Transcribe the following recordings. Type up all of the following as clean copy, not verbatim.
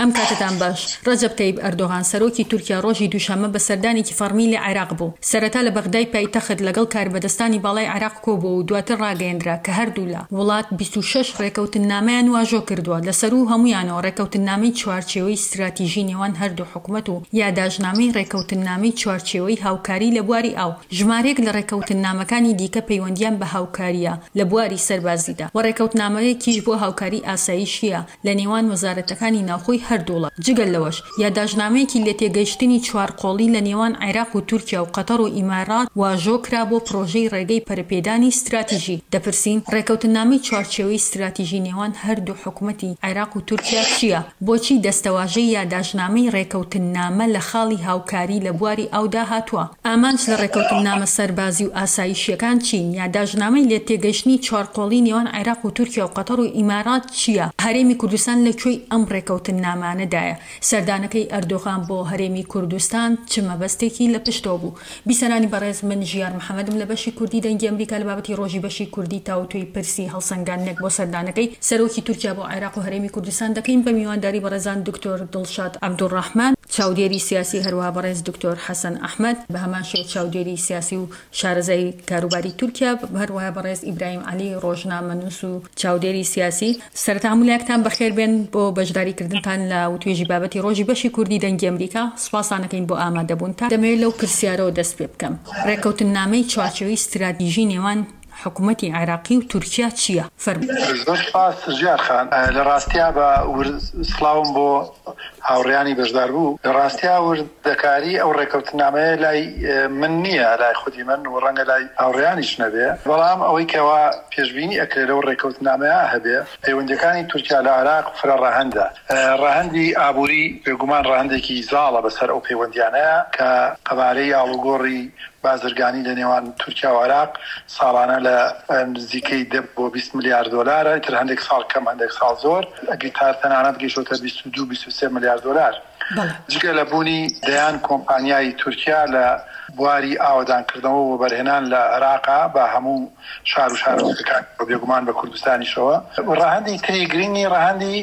ئەم کاتتان باش. ڕەجەب تەیب ئەردۆغان سەرۆکی تورکیا ڕۆژی دووشەممە بە سەردانێکی فەرمی لە عێراق بوو. سەرەتا لە بەغدای پایتەخت لەگەڵ کاربەدەستانی باڵای عێراق کۆبوو و دواتر ڕاگەیەندرا کە هەردوو لە وڵات 26 ڕێکەوتنامەیان واژۆ کردووە. لەسەر و هەمویانەوە ڕێکەوتنامەی چوارچێوەی استراتیژی نێوان هەردوو حکوومەت و یاداژنامەی ڕێکەوتنامەی چوارچێوەی هاوکاری لە بواری ئاو. ژمارەیەک لە ڕێکەوتنامەکانی دیکە پەیوەندیان بە هاوکاریە لە بواری سەربازیدا و ڕێکەوتنامەیەکیش بۆ هاوکاری ئاسایشیە لە نێوان وەزارەتەکانی ناوخۆی هەردووڵە. جگەل لەوەش یاداژنامەیەکی لە تێگەیشتنی چوارقۆڵی لە نێوان عێراق و تورکیا و قەتەر و ئیمارات واژۆ کرا بۆ پرۆژەی ڕێگەی پەرپێدانی استراتیژی. دەپرسین ڕێکەوتنامەی چوارچێوەی استراتیژی نێوان هەردوو حکوومەتی عێراق و تورکیا چییە؟ بۆچی دەستەواژەی یاداژنامەی ڕێکەوتنامە لە خاڵی هاوکاری لە بواری ئاودا هاتووە؟ ئامانج لە ڕێکەوتنامە سەربازی و ئاسایشیەکان چین؟ یاداژنامەی لە تێگەیشتنی چوارقۆڵی نێوان عێراق و تورکیا و قەتەر و ئیمارات چییە؟ هەرێمی کوردستان لەکوێی ئەم ڕێکەوتنامانەدایە؟ سەردانەکەی ئەردۆغان بۆ هەرێمی کوردستان چ مەبەستێکی لە پشتەوە بوو؟ بیسەرانی بەڕێز، من ژیار محەممەدم لە بەشی کوردی دەنگی ئەمریکا لە بابەتی ڕۆژی بەشی کوردی تاوتوی پرسی هەڵسەنگاندنێک بۆ سەردانەکەی سەرۆکی تورکیا بۆ عێراق و هەرێمی کوردستان دەکەین بە میوانداری بەڕێزان دکتۆر دڵشاد عەبدوڕەحمان، چاودێری سیاسی، هەروەها بەڕێز دکتۆر حەسەن ئەحمەد، بە هەمان شێوە چاودێری سیاسی و شارەزای کاروباری تورکیا، هەروەها بەڕێز ئیبراهیم عەلی ڕۆژنامەنووس و چاودێری سیاسی. سەرەتا هەموو بەخێر بێن بۆ بەشداریکردنتان لە وتوێژی بابەتی ڕۆژی بەشی کوردی دەنگی ئەمریکا. سوپاسانەکەین بۆ ئامادەبوون. تا دەمەوێت لەو پرسیارەوە دەست پێ بکەم. ڕێکەوتنامەی چوارچێوەی استراتیژی نێوان حکوومەتی عێراقی و تورکیا چییە؟ زۆر سپاس ژیار خان. لە ڕاستیا بە سڵاوم بۆ هاوڕێیانی بەشدار بوو. لە ڕاستیا وردەکاری ئەو ڕێکەوتنامەیە لای من نییە، لای خودی من و ڕەنگە لای هاوڕێیانیش نەبێ، بەڵام ئەوەی کەوا پێشبینی ئەکرێت لەو ڕێکەوتنامەیە هەبێ پەیوەندیەکانی تورکیا لە عێراق فرە ڕاهەندە. ڕاهەندی ئابووری بێگومان ڕاهەندێکی زاڵە بەسەر ئەو پەیوەندیانەیە کە قەبارەی ئاڵوگۆڕی بازرگانی لە نێوان تورکیا و عێراق ساڵانە لە نزیکەی 10 بۆ 20 میلیارد دلارە، تر هەندێک ساڵ کەم هەندێک ساڵ زۆر، ئەگەر تەنانەت گەیشتۆتە 22-23 میلیارد دلار. جگە لە بوونی دەیان کۆمپانیای تورکیا لە بواری ئاوەدانکردنەوە و بەرهێنان لە عێراقا بە هەموو شار و شارۆچکەکان بێگومان بە کوردستانیشەوە. ڕاهەندی تری گرنگی ڕاهەندی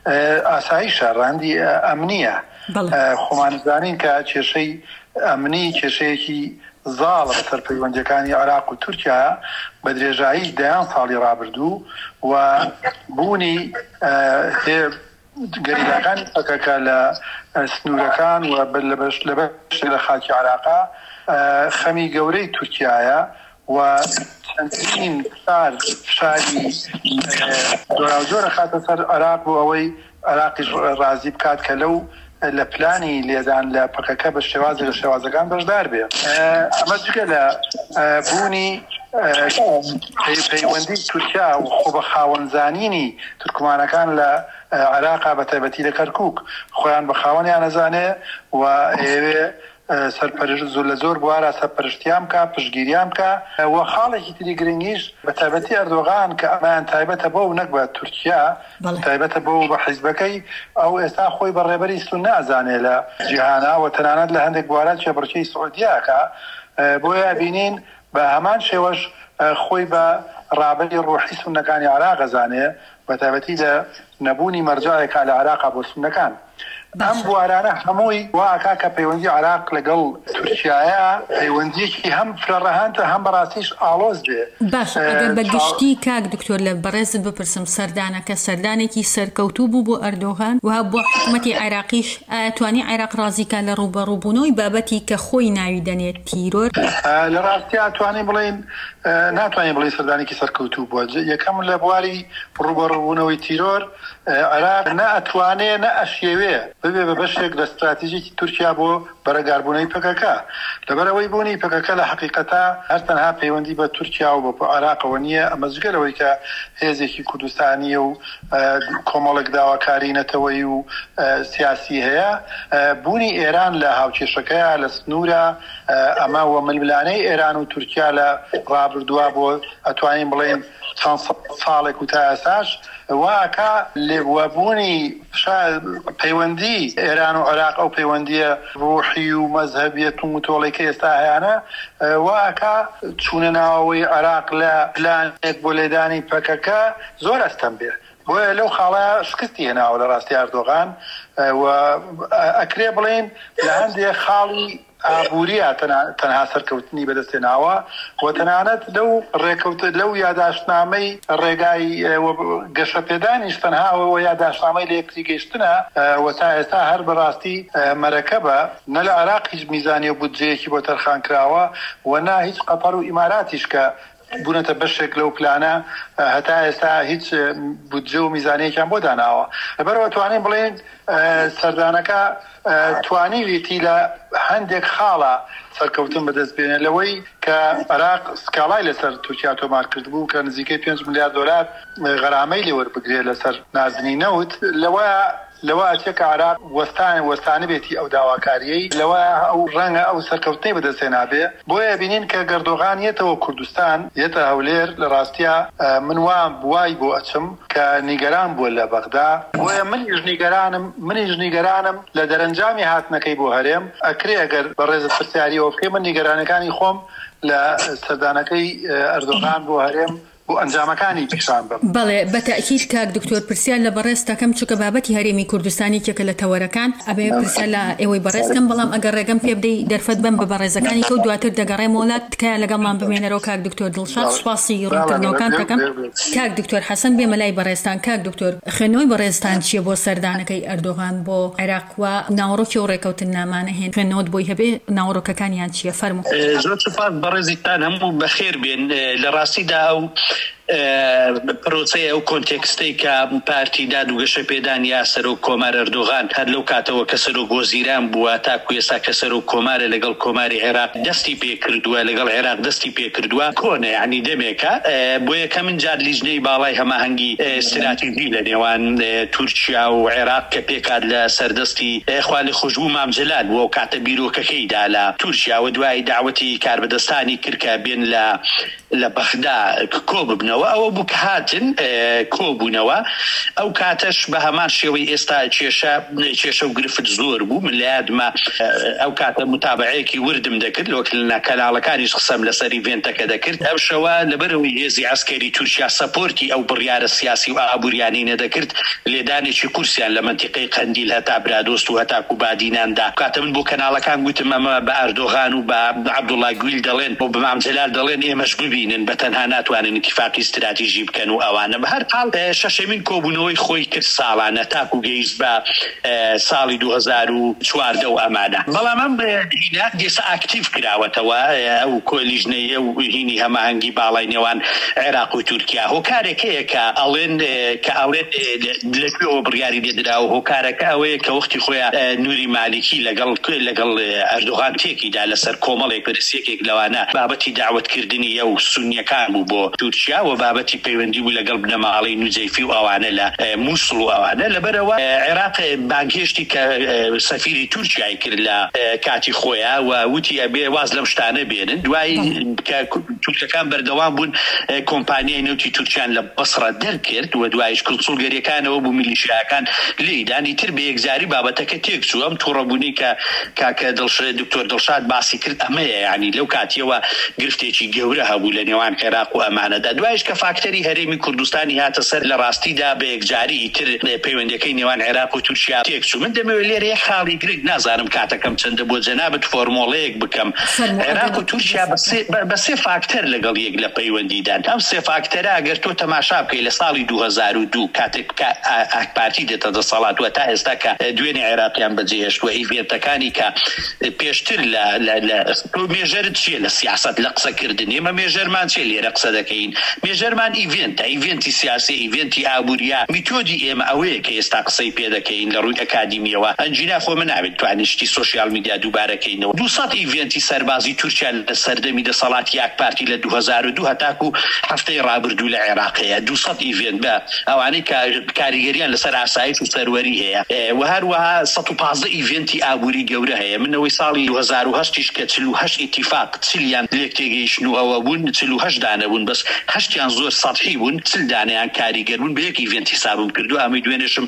ئاسایشە، ڕاهەندی ئەمنیە. خۆمانزانین کە کێشەی ئەمنی کێشەیەکی زاڵە بەسەر پەیوەندیەکانی عێراق و تورکیا بە درێژایی دەیان ساڵی ڕابردوو و بوونی گەریلاکانی پەکەکە لە سنوورەکان و لە بەش لە خاکی عێراقا خەمی گەورەی تورکیایە و چەندین فشاری زۆرە خاتە سەر عێراق بۆ ئەوەی عێراقیش ڕازی بکات کە لەو لە پلانی لێدان لە پەکەکە بە شێوازی لە شێوازەکان بەشدار بێ. ئەمە جگە لە بوونی پەیوەندی تورکیا و خۆ بە خاوەنزانینی تورکمانەکان لە عێراقا بە تایبەتی لە کەرکووک خۆیان بە خاوەنیان ئەزانێ و ئێوێ سەرپەرشت زۆر لە زۆر بوارە سەرپەرشتیان بکە، پشتگیریان بکە و خاڵێکی تری گرنگیش بە تایبەتی ئەردۆغان کە ئەمان تایبەتە بۆ و نەک بە تورکیا، تایبەتە بۆ بە حیزبەکەی ئەو ئێستا خۆی بە ڕێبەری سون نازانێ لە جیهانا و تەنانەت لە هەندێک بوارات چێبڕکەی سعودیاکە، بۆیە بینین بە هەمان شێوەش خۆی بە ڕابەری ڕۆحی سونەکانی عێراق ئەزانێ، بە تایبەتی لە نەبوونی مەرجایەکە لە عێراقا بۆ سونەکان. ئەم بوارانە هەمووی واکا کە پەیوەندی عێراق لەگەڵ تورکیایە پەیوەندیەکی هەم فرەڕەهانتە هەم بەڕاستیش ئاڵۆز بێ. باش، ئەگەر بەگشتی کاک دکتۆر لە بەڕێزت بپرسم، سەردانەکە سەردانێکی سەرکەوتوو بوو بۆ ئەردۆغان و بۆ حکوومەتی عێراقیش ئەتوانی عێراق ڕازیکە لە ڕوبەڕووبوونەوەی بابەتی کە خۆی ناوی دەنێت تیرۆر؟ لە ڕاستی ئەتوانی بڵێن ناتوانین بڵێ سەردانێکی سەرکەوتوو بووە. یەکەم لە بواری ڕوبەڕووبوونەوەی تیرۆر عێراق نە ئەتوانێ نە ئەشێوێ ببێ بە بەشێک لە استراتیژیی تورکیا بۆ بەرەگاربوونەوەی پەکەکە. لەبەرەوەی بوونی پەکەکە لە حەقیقەتا هەر تەنها پەیوەندی بە تورکیا و بە عێراقەوە نییە، ئەمە جگەرەوەی کە هێزێکی کوردستانی و کۆمەڵێک داواکاری نەتەوەی و سیاسی هەیە، بوونی ئێران لە هاوکێشەکەیە لە سنوورە ئەمە و ململانەی ئێران و تورکیا لە ڕابردووە بۆ ئەتوانین بڵێن چەند ساڵێک و تا ئەساش واکە لێبووەبوونی پەیوەندی ئێران و عێراق ئەو پەیوەندیە ڕۆحی و مەزهەبیەت و متۆڵێکی ئێستا هەیەە واکە چوونە ناوەوەی عێراق لە پلانێک بۆ لێدانی پەکەکە زۆر ئەستەم بێ. بۆیە لەو خاڵە شکستی هێناوە لە ڕاستی ئەردۆغان و ئەکرێ بڵێن لە هەندێک خاڵی ئابووریە تەنها سەرکەوتنی بەدەستێناوە و تەنانەت لەو یاداشتنامەی ڕێگای گەشەپێدانیش تەنهاوە یاداشتنامەی لە یەکتری گەیشتنە و تا ئێستا هەر بەڕاستی مەرەکەبە نە لە عێراق هیچ میزانی و بودجەیەکی بۆ تەرخان کراوە و نا هیچ قەتەر و ئیماراتیش کە بوونەتە بەشێک لەو پلانە هەتا ئێستا هیچ بودجە و میزانەیەکیان بۆ داناوە لەبەرەوە توانین بڵێن سەردانەکە توانیویەتی لە هەندێک خاڵە سەرکەوتن بەدەست بێنێ لەوەی کە عێراق سکاڵای لەسەر تورکیا تۆمار کردبوو کە نزیکەی 5 ملیار دلار غەرامەی لێوەربگرێت لەسەر نازنی نەوت لەوە ئەچێکە عێراق وەستانە بێتی ئەو داواکاریەی لەوە ئەو ڕەنگە ئەو سەرکەوتنەی بەدەستێنا بێ بۆیە بینین کە گەردۆغان یێتەوە کوردستان یێتە هەولێر لە ڕاستیە من وام بوای بۆ ئەچم کە نیگەران بووە لە بەغدا بۆیە منیش نیگەرانم لە دەرەنجامی هاتنەکەی بۆ هەرێم ئەکرێ ئەگەر بە ڕێزە پرسیاریەوە بکەی من نیگەرانەکانی خۆم لە سەردانەکەی ئەردۆغان بۆ هەرێم بۆ ئەنجامەکانی پیشان بم. بەڵێ بەتەئکید کاک دکتۆر پرسیار لە بەڕێستەکەم چونکە بابەتی هەرێمی کوردستانی کێکە لە تەوەرەکان ئەبێ پرسیار لە ئێوەی بەڕێزکەم بەڵام ئەگەر ڕێگەم پێ بدەی دەرفەت بم بە بەڕێزەکانی کە و دواتر دەگەڕێم وڵات تکایە لەگەڵمان بمێنەرەوە کاک دکتۆر دڵشاد سوپاسی ڕوونکردنەوەکان دەکەم. کاک دکتۆر حەسەن بێمە لای بەڕێستان. کاک دکتۆر خوێندنەوەی بەڕێزتان چییە بۆ سەردانەکەی ئەردۆغان بۆ عێراق و ناوەڕۆکی و ڕێکەوتن نامانە هێن خوێندنەوەت بۆی هەبێ ناوەڕۆکەکانیان چییە فەرموو. زۆر سوپاس بەڕێزیتان هەموو بەخێر بێن لە ڕاستیدا ئەو پرۆسەیە ئەو کۆنتێکستەی کە پارتی داد و گەشە پێدان یا سەرۆک کۆمار ئەردۆغان هەر لەو کاتەوە کە سەرۆک وەزیران بووە تاکو ئێستا کە سەرۆک کۆمارە لەگەڵ کۆماری عێراق دەستی پێ کردووە لەگەڵ عێراق دەستی پێ کردووە کۆنە یعنی دەمێکە بۆ یەکەمین جار لیژنەی باڵای هەماهەنگی استراتیژی لە نێوان تورکیا و عێراق کە پێکات لە سەردەستی خوالی خۆشبوو مامجلال بووە و کاتە بیرۆکەکەیدا لە تورکیا و دوای داوەتی کاربەدەستانی کردکە بێن لە بەغدا کۆ ببنەوە ئەوە بوو کە هاتن کۆبوونەوە ئەو کاتەش بە هەمان شێوەی ئێستا کێشە و گرفت زۆر بوو من لە یادمە ئەو کاتە متابعەیەکی وردم دەکرد لە کەناڵەکانیش قسەم لەسەر ئیڤێنتەکە دەکرد ئەو شەوە لەبەرەوەی هێزی عەسکەری تورکیا سەپۆرتی ئەو بڕیارە سیاسی و ئابووریانی نەدەکرد لێدانێکی کورسیان لە منتیقەی قەندیل هەتا برادۆست و هەتا کوبادیناندا کاتە من بۆ کەناڵەکان گوتم ئەمە بە ئەردۆغان و بە عەبدوڵڵا گویل دەڵێن و بە مامجلال دەڵێن ئێمەش ببینن بە تەنها ناتوانن اتفاقی استراتیژی بکەن و ئەوانە بە هەر حاڵ شەشەمین کۆبوونەوەی خۆی کرد ساڵانە تاکو گەیشت بە ساڵی 2014 و ئەمانە بەڵام ئەم هینە دێسە ئاکتیڤ کراوەتەوە ئەو کۆلیژنەیە و هینی هەماهەنگی باڵای نێوان عێراق و تورکیا هۆکارێکەیە کە ئەڵێن لەکوێەوە بڕیاری لێدراوە هۆکارەکە ئەوەیە کە وەختی خۆیان نوری مالیکی لەگەڵ ئەردۆغان تێکیدا لەسەر کۆمەڵێک بەرسێکێک لەوانە بابەتی داوەتکردنی ئەو سونیەکان بوو بۆ تورکیا و بابەتی پەیوەندی بوو لەگەڵ بنەماڵی نوجەیفی و ئەوانە لە مووسڵ و ئەوانە لەبەرەوە عێراق بانگهێشتی کە سەفیری تورکیای کرد لە کاتی خۆیان و وتی ئەبێ واز لەم شتانە بێنن دوای کە تورکەکان بەردەوام بوون کۆمپانیای نەوتی تورکیان لە بەسڕە دەرکرد و دوایش کڵسوڵگەریەکانەوە بوو میلیشیاکان لێدانی تر بە یەکجاری بابەتەکە تێکچوو ئەم تووڕەبوونی کە کاکە دکتۆر دڵشاد باسی کرد ئەمەیە یعنی لەو کاتیەوە گرفتێکی گەورە هەبوو لە نێوان عێراق و ئەمانەدا دوایش کە فاکتەری هەرێمی کوردستانی هاتە سەر لە ڕاستیدا بە یەکجاری تر پەیوەندیەکەی نێوان عێراق و تورکیا تێکچوو من دەمەوێت لێرە یەک خاڵی گرنگ نازانم کاتەکەم چەندە بۆ جەنابەت فۆرمۆڵەیەک بکەم عێراق و تورکیا بە سێ فاکتەر لەگەڵ یەک لە پەیوەندیدان ئەم سێ فاکتەرە ئەگەر تۆ تەماشا بکەی لە ساڵی 2002 کاتێک ئاکپارتی دێتە دەسەڵات و تا ئێستا کە دوێنێ عێراقیان بەجێهێشتووە ئیڤێنتەکانی کە پێشتر لە مێژەرت چیە لە سیاست لە قسەکردن ئێمە مێژەرمان چێ لێرە قسە دەکەین مێژەرمان ئیڤێنتی سیاسی ئیڤێنتی ئابووریا میتۆدی ئێمە ئەوەیە کە ئێستا قسەی پێ دەکەین لە ڕووی ئەکادیمیەوە ئەنجینا خۆ من ناوێت توانشتی سوشیال میدیا دووبارەکەینەوە 200 ئیڤێنتی سەربازی تورکیا لە سەردەمی دەسەڵاتی یەکپارتی لە 2002 هەتاکو هەفتەی ڕابردوو لە عێراقەیە 200 ئیڤێنت بە ئەوانەی کاریگەریان لەسەر ئاسایش و سەروەری هەیە و هەروەها 115 ئیڤێنتی ئابووری گەورە هەیە منەوەی ساڵی 2008 کە 48 ئیتیفاق چلیان لێک تێگەیشتن و ئەوە بوون 48 دانە بوون بەس 8یان زۆر سەطحی بوون 40 دانەیان کاریگەر بوون بە یەک ئیڤێنت حسابم کردو ئەمەی دوێنێشم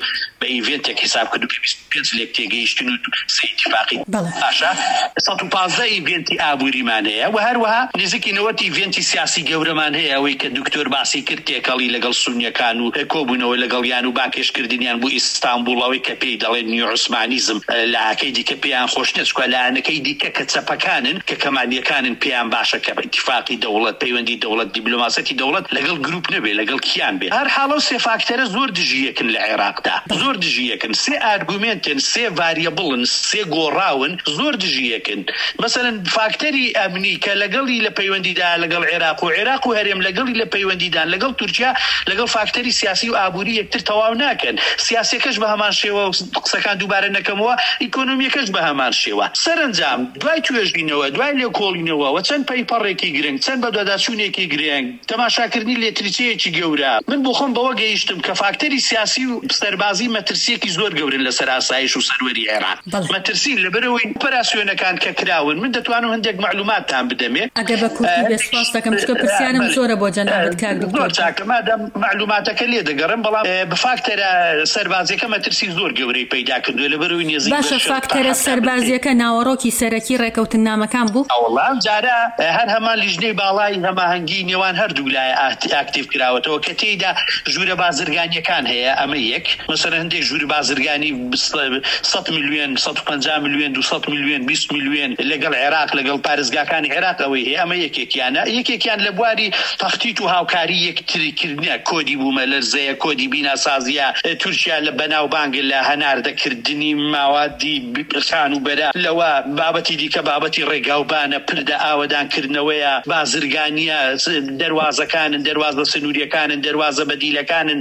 بە ئیڤێنتێک حساب کرد و 25 لێک تێگەیشتن و سێ اتفاقی باشە 115 ئیڤێنتی ئابووریمان هەیە و هەروەها نزیکی 90 ئیڤێنتی سیاسی گەورەمان هەیە ئەوەی کە دکتۆر باسی کرد تێکەڵی لەگەڵ سونیەکان و کۆبوونەوە لەگەڵیان و باکێشکردنیان بۆ ئیستانبوڵەوەی کە پێی دەڵێن نیو عوسمانیزم لاکەی دیکە پێیان خۆش نەچکە لایەنەکەی دیکە کە چەپەکانن کە کەمانیەکانن پێیان باشە کە اتفاقی دەوڵەت پەیوەندی دەوڵەت دیبلۆماسەتی دەوڵەت لەگەڵ گروپ نەبێ لەگەڵ کیان بێ هەر حاڵە سێ فاکتەرە زۆر دژیەکن لە عێراقدا زۆر دژیەکن سێ ئارگومنتن سێ ڤاریەبڵن سێ گۆڕاون زۆر دژیەکن مثلا فاکتەری ئەمنی کە لەگەڵی لە پەیوەندیدا لەگەڵ عێراق و هەرێم لەگەڵی لە پەیوەندیدان لەگەڵ تورکیا لەگەڵ فاکتەری سیاسی و ئابووری یەکتر تەواو ناکەن سیاسەکەش بە هەمان شێوە قسەکان دووبارە نەکەمەوە ئیکۆنۆمیەکەش بە هەمان شێوە سەرنجام دوای توێژبینەوە دوای لێکۆڵینەوە و چەند پەیپەڕێکی گرنگ چەند بە دواداچوونێکی گرنگ تەماشاکردنی لێتریچەیەکی گەورە من بۆ خۆم بەوە گەیشتم کە فاکتەری سیاسی و سەربازی مەترسیەکی زۆر گەورن لەسەر ئاسایش و سەروەری عێراق مەترسی لەبەرەوەی ئۆپەراسیۆنەکان کە کراون من دەتوانم هەندێک معلوماتتان بدەمێ ئەگەر بە کورتی بێسپاس دەکەم چکە پرسیارم زۆرە بۆ جەنابەت کاک دکتۆر چاکە مادام معلوماتەکە لێ دەگەڕم بەڵام بە فاکتەرە سەربازیەکە مەترسی زۆر گەورەی پەیدا کردووە لەبەرەوەی نێزیک باشە فاکتەرە سەربازیەکە ناوەڕۆکی سەرەکی ڕێکەوتنامەکان بوو وەڵام جارە هەر هەمان لیژنەی باڵای هەماهەنگی نێوان هەردوو لایە ئاکتیڤ کراوەتەوە کە تێیدا ژوورە بازرگانیەکان هەیە ئەمە یەک مەسەرەن هەندێک ژووری بازرگانی 100 میلیۆن 150 میلیۆن 200 میلیۆن 20 میلیۆن لەگەڵ عێراق لەگەڵ پارێزگاکانی عێراق ئەوەی هەیە ئەمە یەکێکیان لە بواری تەختیت و هاوکاری یەکتریکردنە کۆدی بوومە لەرزەیە کۆدی بیناسازیە تورکیا لە بەناوبانگ لە هەناردەکردنی ماوادی پرسان و بەرا لەوە بابەتی دیکە بابەتی ڕێگاوبانە پردە ئاوەدانکردنەوەیە بازرگانیە دەواازەکانن دەواازە سنووریەکانن دەواازە بەدیلەکانن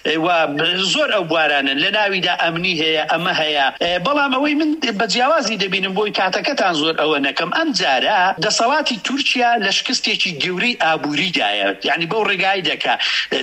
زۆر ئەو بوارانن لە ناویدا ئەمنی هەیە ئەمە هەیە بەڵام ئەوەی من بە جیاوازی دەبینم بۆی کاتەکەتان زۆر ئەوە نەکەم ئەم جارە دەسەڵاتی تورکیا لە شکستێکی گەورەی ئابووریدایە یعنی بەو ڕێگای دەکا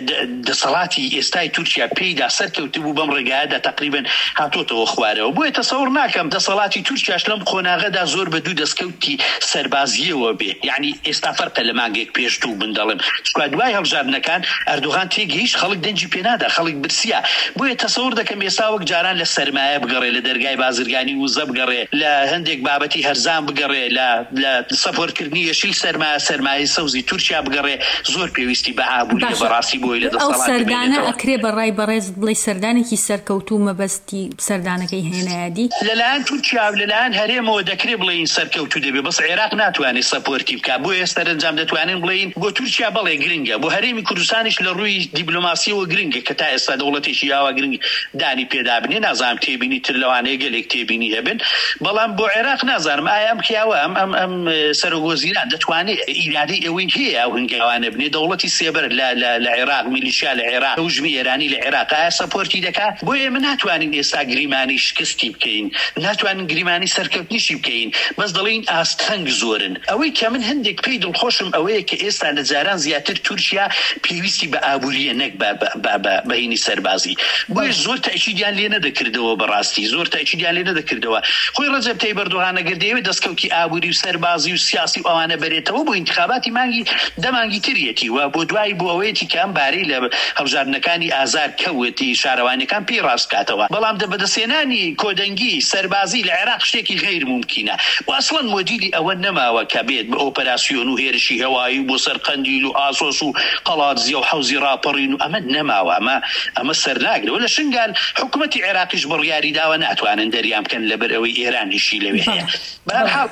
دەسەڵاتی ئێستای تورکیا پێیدا سەرکەوتبوو بەم ڕێگایەدا تقریبا هاتۆتەوە خوارەوە بۆیە تەسەوڕ ناکەم دەسەڵاتی تورکیاش لەم قۆناغەدا زۆر بە دوو دەستکەوتی سەربازیەوە بێ یعنی ئێستا فەرقە لە مانگێک پێشتوو بندەڵم دوای هەڵبژاردنەکان ئەردوغان تێگەیشت خەڵک دەنجی پێنادا خەڵک برسیە بۆیە تەسەوڕ دەکەم ئێستا وەک جاران لە سەرمایە بگەڕێ لە دەرگای بازرگانی وزە بگەڕێ لە هەندێک بابەتی هەرزان بگەڕێ لە سەپۆرتکردنی یەشیل سەرمایە سەوزی تورکیا بگەڕێ زۆر پێویستی بە ئابووری بەڕاستی بۆی لە دەسەڵات سەردانە ئەکرێ بەڕای بەڕێز بڵێ سەردانێکی سەرکەوتوو مەبەستی سەردانەکەی هێنایەدی لەلایەن تورکیا لەلایەن هەرێمەوە دەکرێ بڵێن سەرکەوتوو دەبێ بەس عێراق ناتوانێت سەپۆرتی بکە بۆ ئێستا ئەنجام دەتوانین بڵێن بۆ تورکیا بەڵێ گرنگە بۆ هەرێمی کوردستانیش لە ڕووی دیبلۆماسیەوە گرنگە کە تا ئێستا دەوڵەتێکی یاوە گرنگ دانی پێدابنێ نازانم تێبینی تر لەوانەیە گەلێک تێبینی هەبن بەڵام بۆ عێراق نازانم ئایا ئەم کیاوە ئەم سەرۆگۆزیران دەتوانێت ئیرادەی ئەوەی هەیە ئەو هەنگاوانە بنێ دەوڵەتی سێبەر لە عێراق میلیشیا لە عێراق هەژمی ئێرانی لە عێراق ئایا سەپۆرتی دەکات بۆ ئێمە ناتوانین ئێستا گریمانی شکستی بکەین ناتوانین گریمانی سەرکەوتنیشی بکەین بەس دەڵێن ئاستەنگ زۆرن ئەوەی کە من هەندێک پێی دڵخۆشم ئەوەیە کە ئێستا لە جاران زیاتر تورکیا پێویستی بە ئابووریە نەک بەهینی سەربازی بۆیە زۆر تاکیدیان لێ نەدەکردەوە بەڕاستی زۆر تاکیدیان لێ نەدەکردەوە خۆی ڕەجەب تەیب ئەردۆغان ئەگەر دەیەوێت دەستکەوتی ئابووری و سەربازی و سیاسی ئەوانە بەرێتەوە بۆ انتخاباتی مانگی دەمانگی تریەتی و بۆ دوای بۆ ئەوەیەتی کە ئەم بارەی لە هەڵبژاردنەکانی ئازار کەوتی شارەوانەکان پێی ڕاستکاتەوە بەڵام بەدەستێنانی کۆدەنگی سەربازی لە عێراق شتێکی غیر ممکنە و ئەسڵەن مۆدیلی ئەوە نەماوە کە بێت بە ئۆپەراسیۆن و هێرشی هەوایی بۆ سەر قەندیل و ئاسۆس و قەڵاتزیە و حەوزی ڕاپەڕین و ئەمە نەماوە ئەمە سەرناگرەوە لە شنگال حکوومەتی عێراقیش بڕیاری داوە ناتوانن دەریان بکەن لەبەر ئەوەی ئێرانیشی لەوێ هەیە بەهەرحاڵ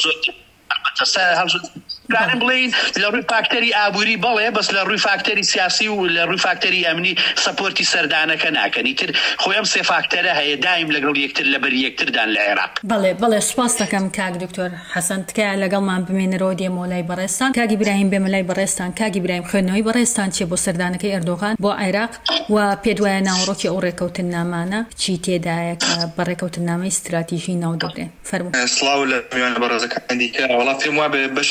کارم بڵین لە ڕووی فاکتەری ئابووری بەڵێ بەس لە ڕووی فاکتەری سیاسی و لە ڕووی فاکتەری ئەمنی سەپۆرتی سەردانەکە ناکەنی تر خۆیان سێ فاکتەرە هەیە دایم لەگەڵ یەکتر لەبەر یەکتردان لە عێراق بەڵێ سوپاس دەکەم کاک دکتۆر حەسەن تکایە لەگەڵمان بمێنەرەوە دێمەوە لای بەڕێستان کاک ئیبراهیم بێمە لای بەڕێستان کاک ئیبراهیم خوێندنەوەی بەڕێستان چێ بۆ سەردانەکەی ئەردۆغان بۆ عێراق و پێ دوایە ناوەڕۆکی ئەو ڕێکەوتنامانە چی تێدایە کە بە ڕێکەوتنامەی استراتیژی ناو دەبرێن فەرموو سڵاو لە میوانە بەڕێزەکان دیکە وڵات پێم وابێ بەشێکی ئەو قسانە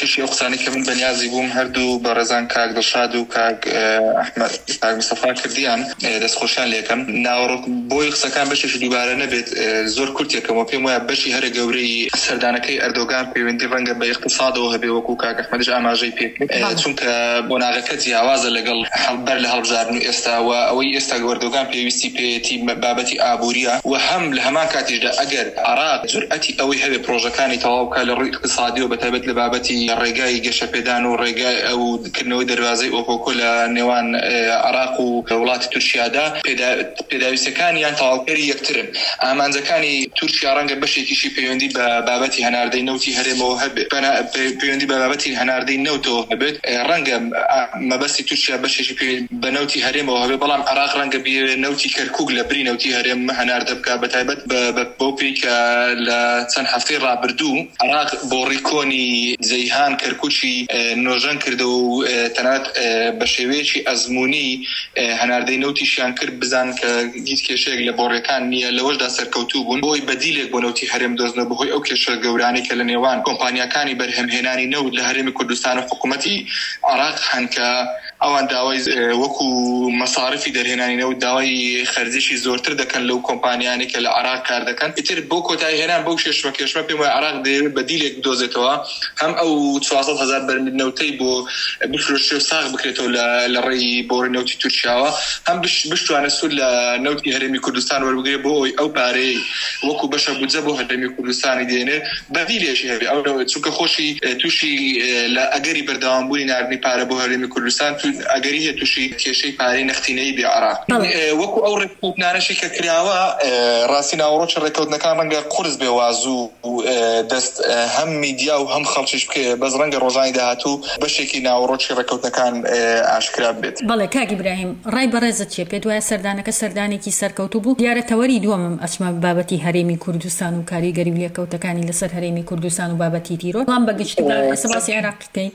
ئەوانانی کە من بەنیازی بووم هەردوو بە ڕێزان کاک دڵشاد و کاک ئەحمەد کاک مستەفا کردیان دەستخۆشیان لێکم ناوەڕۆک بۆی قسەکان بەشێکی دووبارە نەبێت زۆر کورتێکەوە پێم وایە بەشی هەرە گەورەی سەردانەکەی ئەردۆگان پەیوەندی ڕەنگە بە اقتصادەوە هەبێ وەکو کاک ئەحمەدش ئاماژەی پێ چونکە بۆ ناغەکە جیاوازە لەگەڵ هەڵبەر لە هەڵبژاردن و ئێستاوە ئەوەی ئێستا ئەردۆگان پێویستی پێێتی بابەتی ئابووریە و هەم لە هەمان کاتیشدا ئەگەر عراق جورئەتی ئەوەی هەبێ پرۆژەکانی تەواوکە لە ڕووی اقتصادی و بەتایبەت لە بابەتی ڕێگای گەشەپێدان و ڕێگای ئەو کردنەوەی دەروازەی ئۆپۆکۆ لە نێوان عراق و وڵاتی تورکیادا پێداویستەکانیان تەواوکەری یەکترن ئامانجەکانی تورکیا ڕەنگە بەشێکیشی پەیوەندی بە بابەتی هەناردەی نەوتی هەرێمەوە هەبێت پەیوەندی بە بابەتی هەناردەی نەوتەوە هەبێت ڕەنگە مەبەستی تورکیا بەشێکی بە نەوتی هەرێمەوە هەبێت بەڵام عراق ڕەنگە بێ نەوتی کەرکووک لە بری نەوتی هەرێم هەناردە بکە بەتایبەت بۆ پێی کە لە چەند هەفتەی ڕابردوو عراق بۆ ڕیکۆنی جەیهان کەرکووکی نۆژەن کردەوە و تەنانەت بە شێوەیەکی ئەزموونی هەناردەی نەوتیشیان کرد بزان کە هیچ کێشەیەک لە بۆڕێکان نییە لەوەشدا سەرکەوتوو بوون بۆی بەدیلێک بۆ نەوتی هەرێم دۆزنە بەهۆی ئەو کێشە گەورانی کە لە نێوان کۆمپانیاکانی بەرهەمهێنانی نەوت لە هەرێمی کوردستان و حکوومەتی عراق هەن کە ئەوان داوای وەکو مەصارفی دەرهێنانی نەوت داوای خەرجیشی زۆرتر دەکەن لەو کۆمپانیانی کە لە عراق کار دەکەن ئیتر بۆ کۆتایی هێنان بەو کێشمە پێم وایە عراق بەدیلێک بدۆزێتەوە هەم ئەو 400,000 بەرمیل نەوتەی بۆ بفرۆشێ و ساغ بکرێتەوە لە ڕێی بۆڕی نەوتی تورکیاوە هەم بشتوانە سوود لە نەوتی هەرێمی کوردستان وەربگرێ بۆ ئەوی ئەو پارەی وەکو بەشە بودجە بۆ هەرێمی کوردستانی دێنێت بەدیلێکی هەبێ ئەو چونکە خۆشی تووشی لە ئەگەری بەردەوامبوونی ناردنی پارە بۆ هەرێمی کوردستان ئەگەری هەیە تووشی کێشەی پارەی نەختینەی بێ عراق وەکو ئەو ڕێکوتنانەشی کە کراوە ڕاستی ناوەڕۆکی ڕێکەوتنەکان ڕەنگە قورس بێ وازوو دەست هەم میدیا و هەم خەڵکیش بکە بەس ڕەنگە ڕۆژانی داهاتوو بەشێکی ناوەڕۆکی ڕێکەوتنەکان ئاشکرا بێت. بەڵێ کاک ئیبراهیم ڕای بەڕێزت چێ پێت وایە سەردانەکە سەردانێکی سەرکەوتوو بوو دیارە تەوەری دووەمم ئەچمە بابەتی هەرێمی کوردستان و کاریگەری و لێکەوتەکانی لەسەر هەرێمی کوردستان و بابەتی دیرۆ بەڵام بەگشتدا سەباسی عێراقەکەی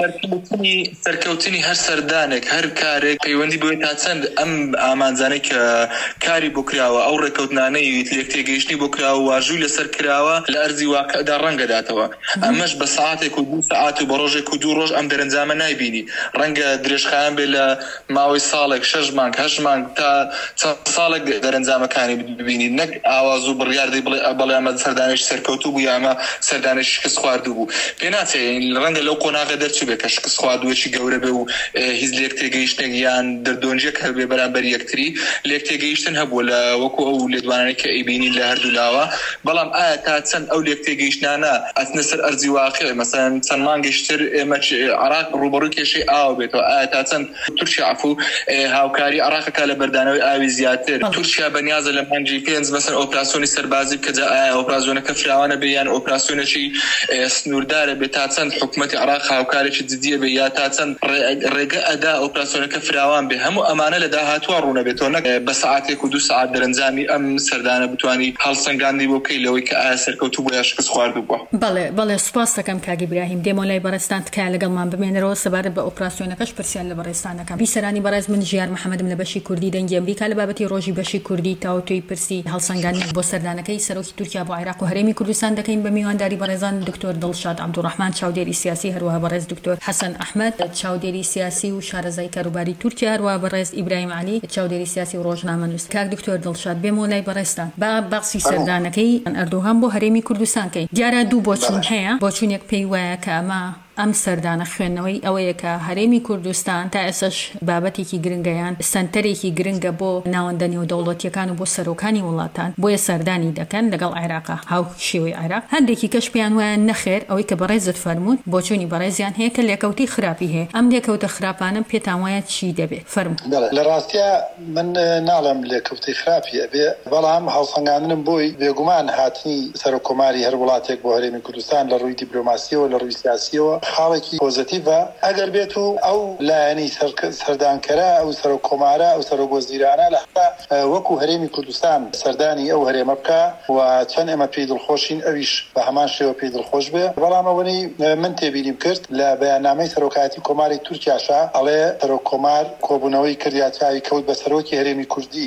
سەرکەوتنی هەر سەردانێک هەر کارێک پەیوەندی بۆی تا چەند ئەم ئامانجانەی کە کاری بۆ کراوە ئەو ڕێکەوتنانەی لێکتێگەیشتنی بۆ کراوە واژووی لەسەر کراوە لە ئەرزی واقعدا ڕەنگە داتەوە ئەمەش بە ساعتێک و 2 ساعات و بە ڕۆژێک و 2 ڕۆژ ئەم دەرەنجامە نایبینی ڕەنگە درێژخایان بێ لە ماوەی ساڵێک 6 مانگ 8 مانگ تا چەند ساڵێک دەرەنجامەکانی ببینی نەک ئاواز و بڕیاردەی بڵێ ئەمە سەردانێکی سەرکەوتوو بوو یا ئەمە سەردانێکی شکست خواردوو بوو پێ ناچێت ڕەنگە لەو قۆناغە دەرچوو بێ کە شکست خواردووەکی گەورە بێ و هیچ لێکتێگەیشتێک یان دەردۆنجێک هەبێ بەرامبەر یەکتری لێکتێگەیشتن هەبووە لە وەکو ئەو لێدوانانەی کە ئەیبینی لە هەردوو لاوە بەڵام ئایا تا چەند ئەو لێکتێگەیشتانە ئەچنە سەر ئەرزی واقع مەسەن چەند مانگەشتر ئێمە عراق ڕوبەڕووی کێشەی ئاوە بێتەوە ئایا تا چەند تورکیا عفو هاوکاری عراقەکە لە بەردانەوەی ئاوی زیاتر تورکیا بەنیازە لە مانگی 5 مەسەن ئۆپراسیۆنی سەربازی بکە جا ئایا ئۆپراسیۆنەکە فراوانە بێ یان ئۆپراسیۆنێکی سنووردارە بێت تا چەند حکوومەتی عراق هاوکارێکی جدیە بێ یا تا چەند ڕێگە ئەدا ئۆپراسیۆنەکە فراوان بێ هەموو ئەمانە لە داهاتوە ڕوونە بێتەوە نەک بە ساعتێک و 2 ساعت دەرەنجامی ئەم سەردانە بتوانی هەڵسەنگاندی بۆ بکەی لەوەی کە ئایا سەرکەوتوو بۆ یا شکست خواردوو بووە. بەڵێ سوپاس دەکەم کاک ئیبراهیم دێمۆلای بەڕێستان تکایە لەگەڵمان بمێنەرەوە سەبارەت بە ئۆپراسیۆنەکەش پرسیان لە بەڕێستانەکەم بیسەرانی بەڕێز من ژیار محەممەدم لە بەشی کوردی دەنگی ئەمریکا لە بابەتی ڕۆژی بەشی کوردی تاوتوی پرسی هەڵسەنگاندن بۆ سەردانەکەی سەرۆکی تورکیا بۆ عێراق و هەرێمی کوردستان دەکەین بە میوانداری بەڕێزان دکتۆر دڵشاد عەبدوڕەحمان چاودێری سیاسی هەروەها بەڕێز دکتۆر حەسەن ئەحمەد چاودێری سیاسی و شارەزای کاروباری تورکیا هەروەها بەڕێز ئیبراهیم عەلی چاودێری سیاسی و ڕۆژنامەنووس کاک دکتۆر دڵشاد بێمۆلای بەڕێستان با باسی سەردانەکەی ئەردۆغان بۆ هەرێمی کوردستان کەین دیارە دوو بۆچوون هەیە بۆچوونێک پێی وایە کە ئەمە ئەم سەردانە خوێندنەوەی ئەوەیە کە هەرێمی کوردستان تا ئێسش بابەتێکی گرنگەیان سنتەرێکی گرنگە بۆ ناوەندە نێودەوڵەتیەکان و بۆ سەرۆکانی وڵاتان بۆیە سەردانی دەکەن لەگەڵ عێراقا هاو شێوەی عێراق هەندێکی کەش پێیان وایە نەخێر ئەوەی کە بەڕێزت فەرمووت بۆچوونی بەڕێزیان هەیە کە لێکەوتی خراپی هەیە ئەم لێکەوتە خراپانە پێتان وایە چی دەبێت فەرموو. لە ڕاستیە من ناڵم لێکەوتی خراپی ئەبێ بەڵام هەڵسەنگاندنم بۆی بێگومان هاتنی سەرۆکۆماری هەر وڵاتێک بۆ هەرێمی کوردستان لە ڕووی دیپلۆماسیەوە لە ڕووی سیاسیەوە خاڵێکی پۆزیتیڤە ئەگەر بێت و ئەو لایەنی سەردانکەرە ئەو سەرۆکۆمارە ئەو سەرۆکوەزیرانە لە وەکو هەرێمی کوردستان سەردانی ئەو هەرێمە بکە و چەند ئێمە پێی دڵخۆشین ئەویش بە هەمان شێوە پێی دڵخۆش بێ بەڵام ئەوەی من تێبینیم کرد لە بەیاننامەی سەرۆکایەتی کۆماری تورکیاشا ئەڵێ سەرۆکۆمار کۆبوونەوەی کردیاتیاوی کەوت بە سەرۆکی هەرێمی کوردی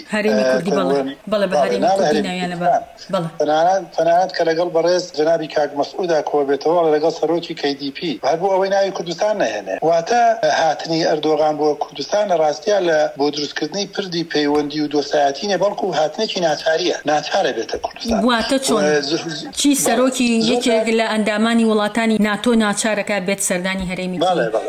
بەڵێ بە هەرێمی کوردی ناویانە تەنانەت کە لەگەڵ بەڕێز جەنابی کاک مەسعودا کۆ بێتەوە لەگەڵ سەرۆکی KDP هەر بۆ ئەوەی ناوی کوردستان نەهێنێ. واتە هاتنی ئەردۆغان بۆ کوردستان لە ڕاستیە لە بۆ دروستکردنی پردی پەیوەندی و دۆستایەتی نیە، بەڵکو هاتنێکی ناچاریە، ناچارە بێتە کوردستان. واتە چۆن چی سەرۆکی یەکێک لە ئەندامانی وڵاتانی ناتۆ ناچارەکە بێت سەردانی هەرێمی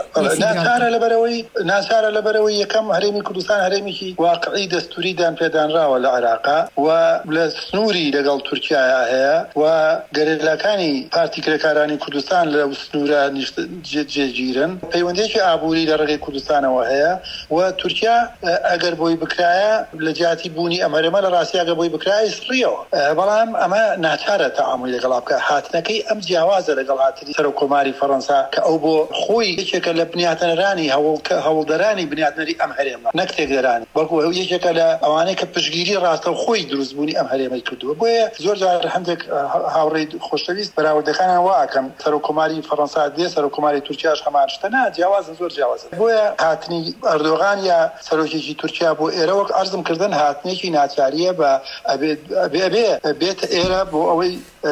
ناچارە لەبەرەوەی یەکەم هەرێمی کوردستان هەرێمێکی واقعی دەستوریدان پێدانراوە لە عێراقا و لە سنووری لەگەڵ تورکیایا هەیە و گەرەلەکانی پارتی کرێکارانی کوردستان لە سنوورە جێگیرن، پەیوەندێکی ئابووری لە ڕێگەی کوردستانەوە هەیە و تورکیا ئەگەر بۆی بکرایە لە جیاتی بوونی ئەم هەرێمە لە ڕاستی ئەگەر بۆی بکرایە سڕیەوە، بەڵام ئەمە ناچارە تەعاملی لەگەڵا بکە. هاتنەکەی ئەم جیاوازە لەگەڵ هاتنی سەرۆکۆماری فەڕەنسا کە ئەو بۆ خۆی یەکێکە لە بنیاتەنەرانی هەوڵدەرانی بنیاتنەری ئەم هەرێمە، نەک تێکدەرانی، بەڵکو یەکێکە لە ئەوانەی کە پشتگیری ڕاستە و خۆی دروستبوونی ئەم هەرێمەی کردووە. بۆیە زۆر جار هەندێک هاوڕێی خۆشەویست بەراوردەکانیان واکەم سەرۆکۆماری فەڕەنسا دێ سەرۆکۆماری تورکیاش هەمان شتە، نا جیاوازن، زۆر جیاوازن. بۆیە هاتنی ئەردۆغان یا سەرۆکێکی تورکیا بۆ ئێرە وەک عەرزم کردن هاتنێکی ناچاریە بە بێت ئێرە بۆ ئەوەی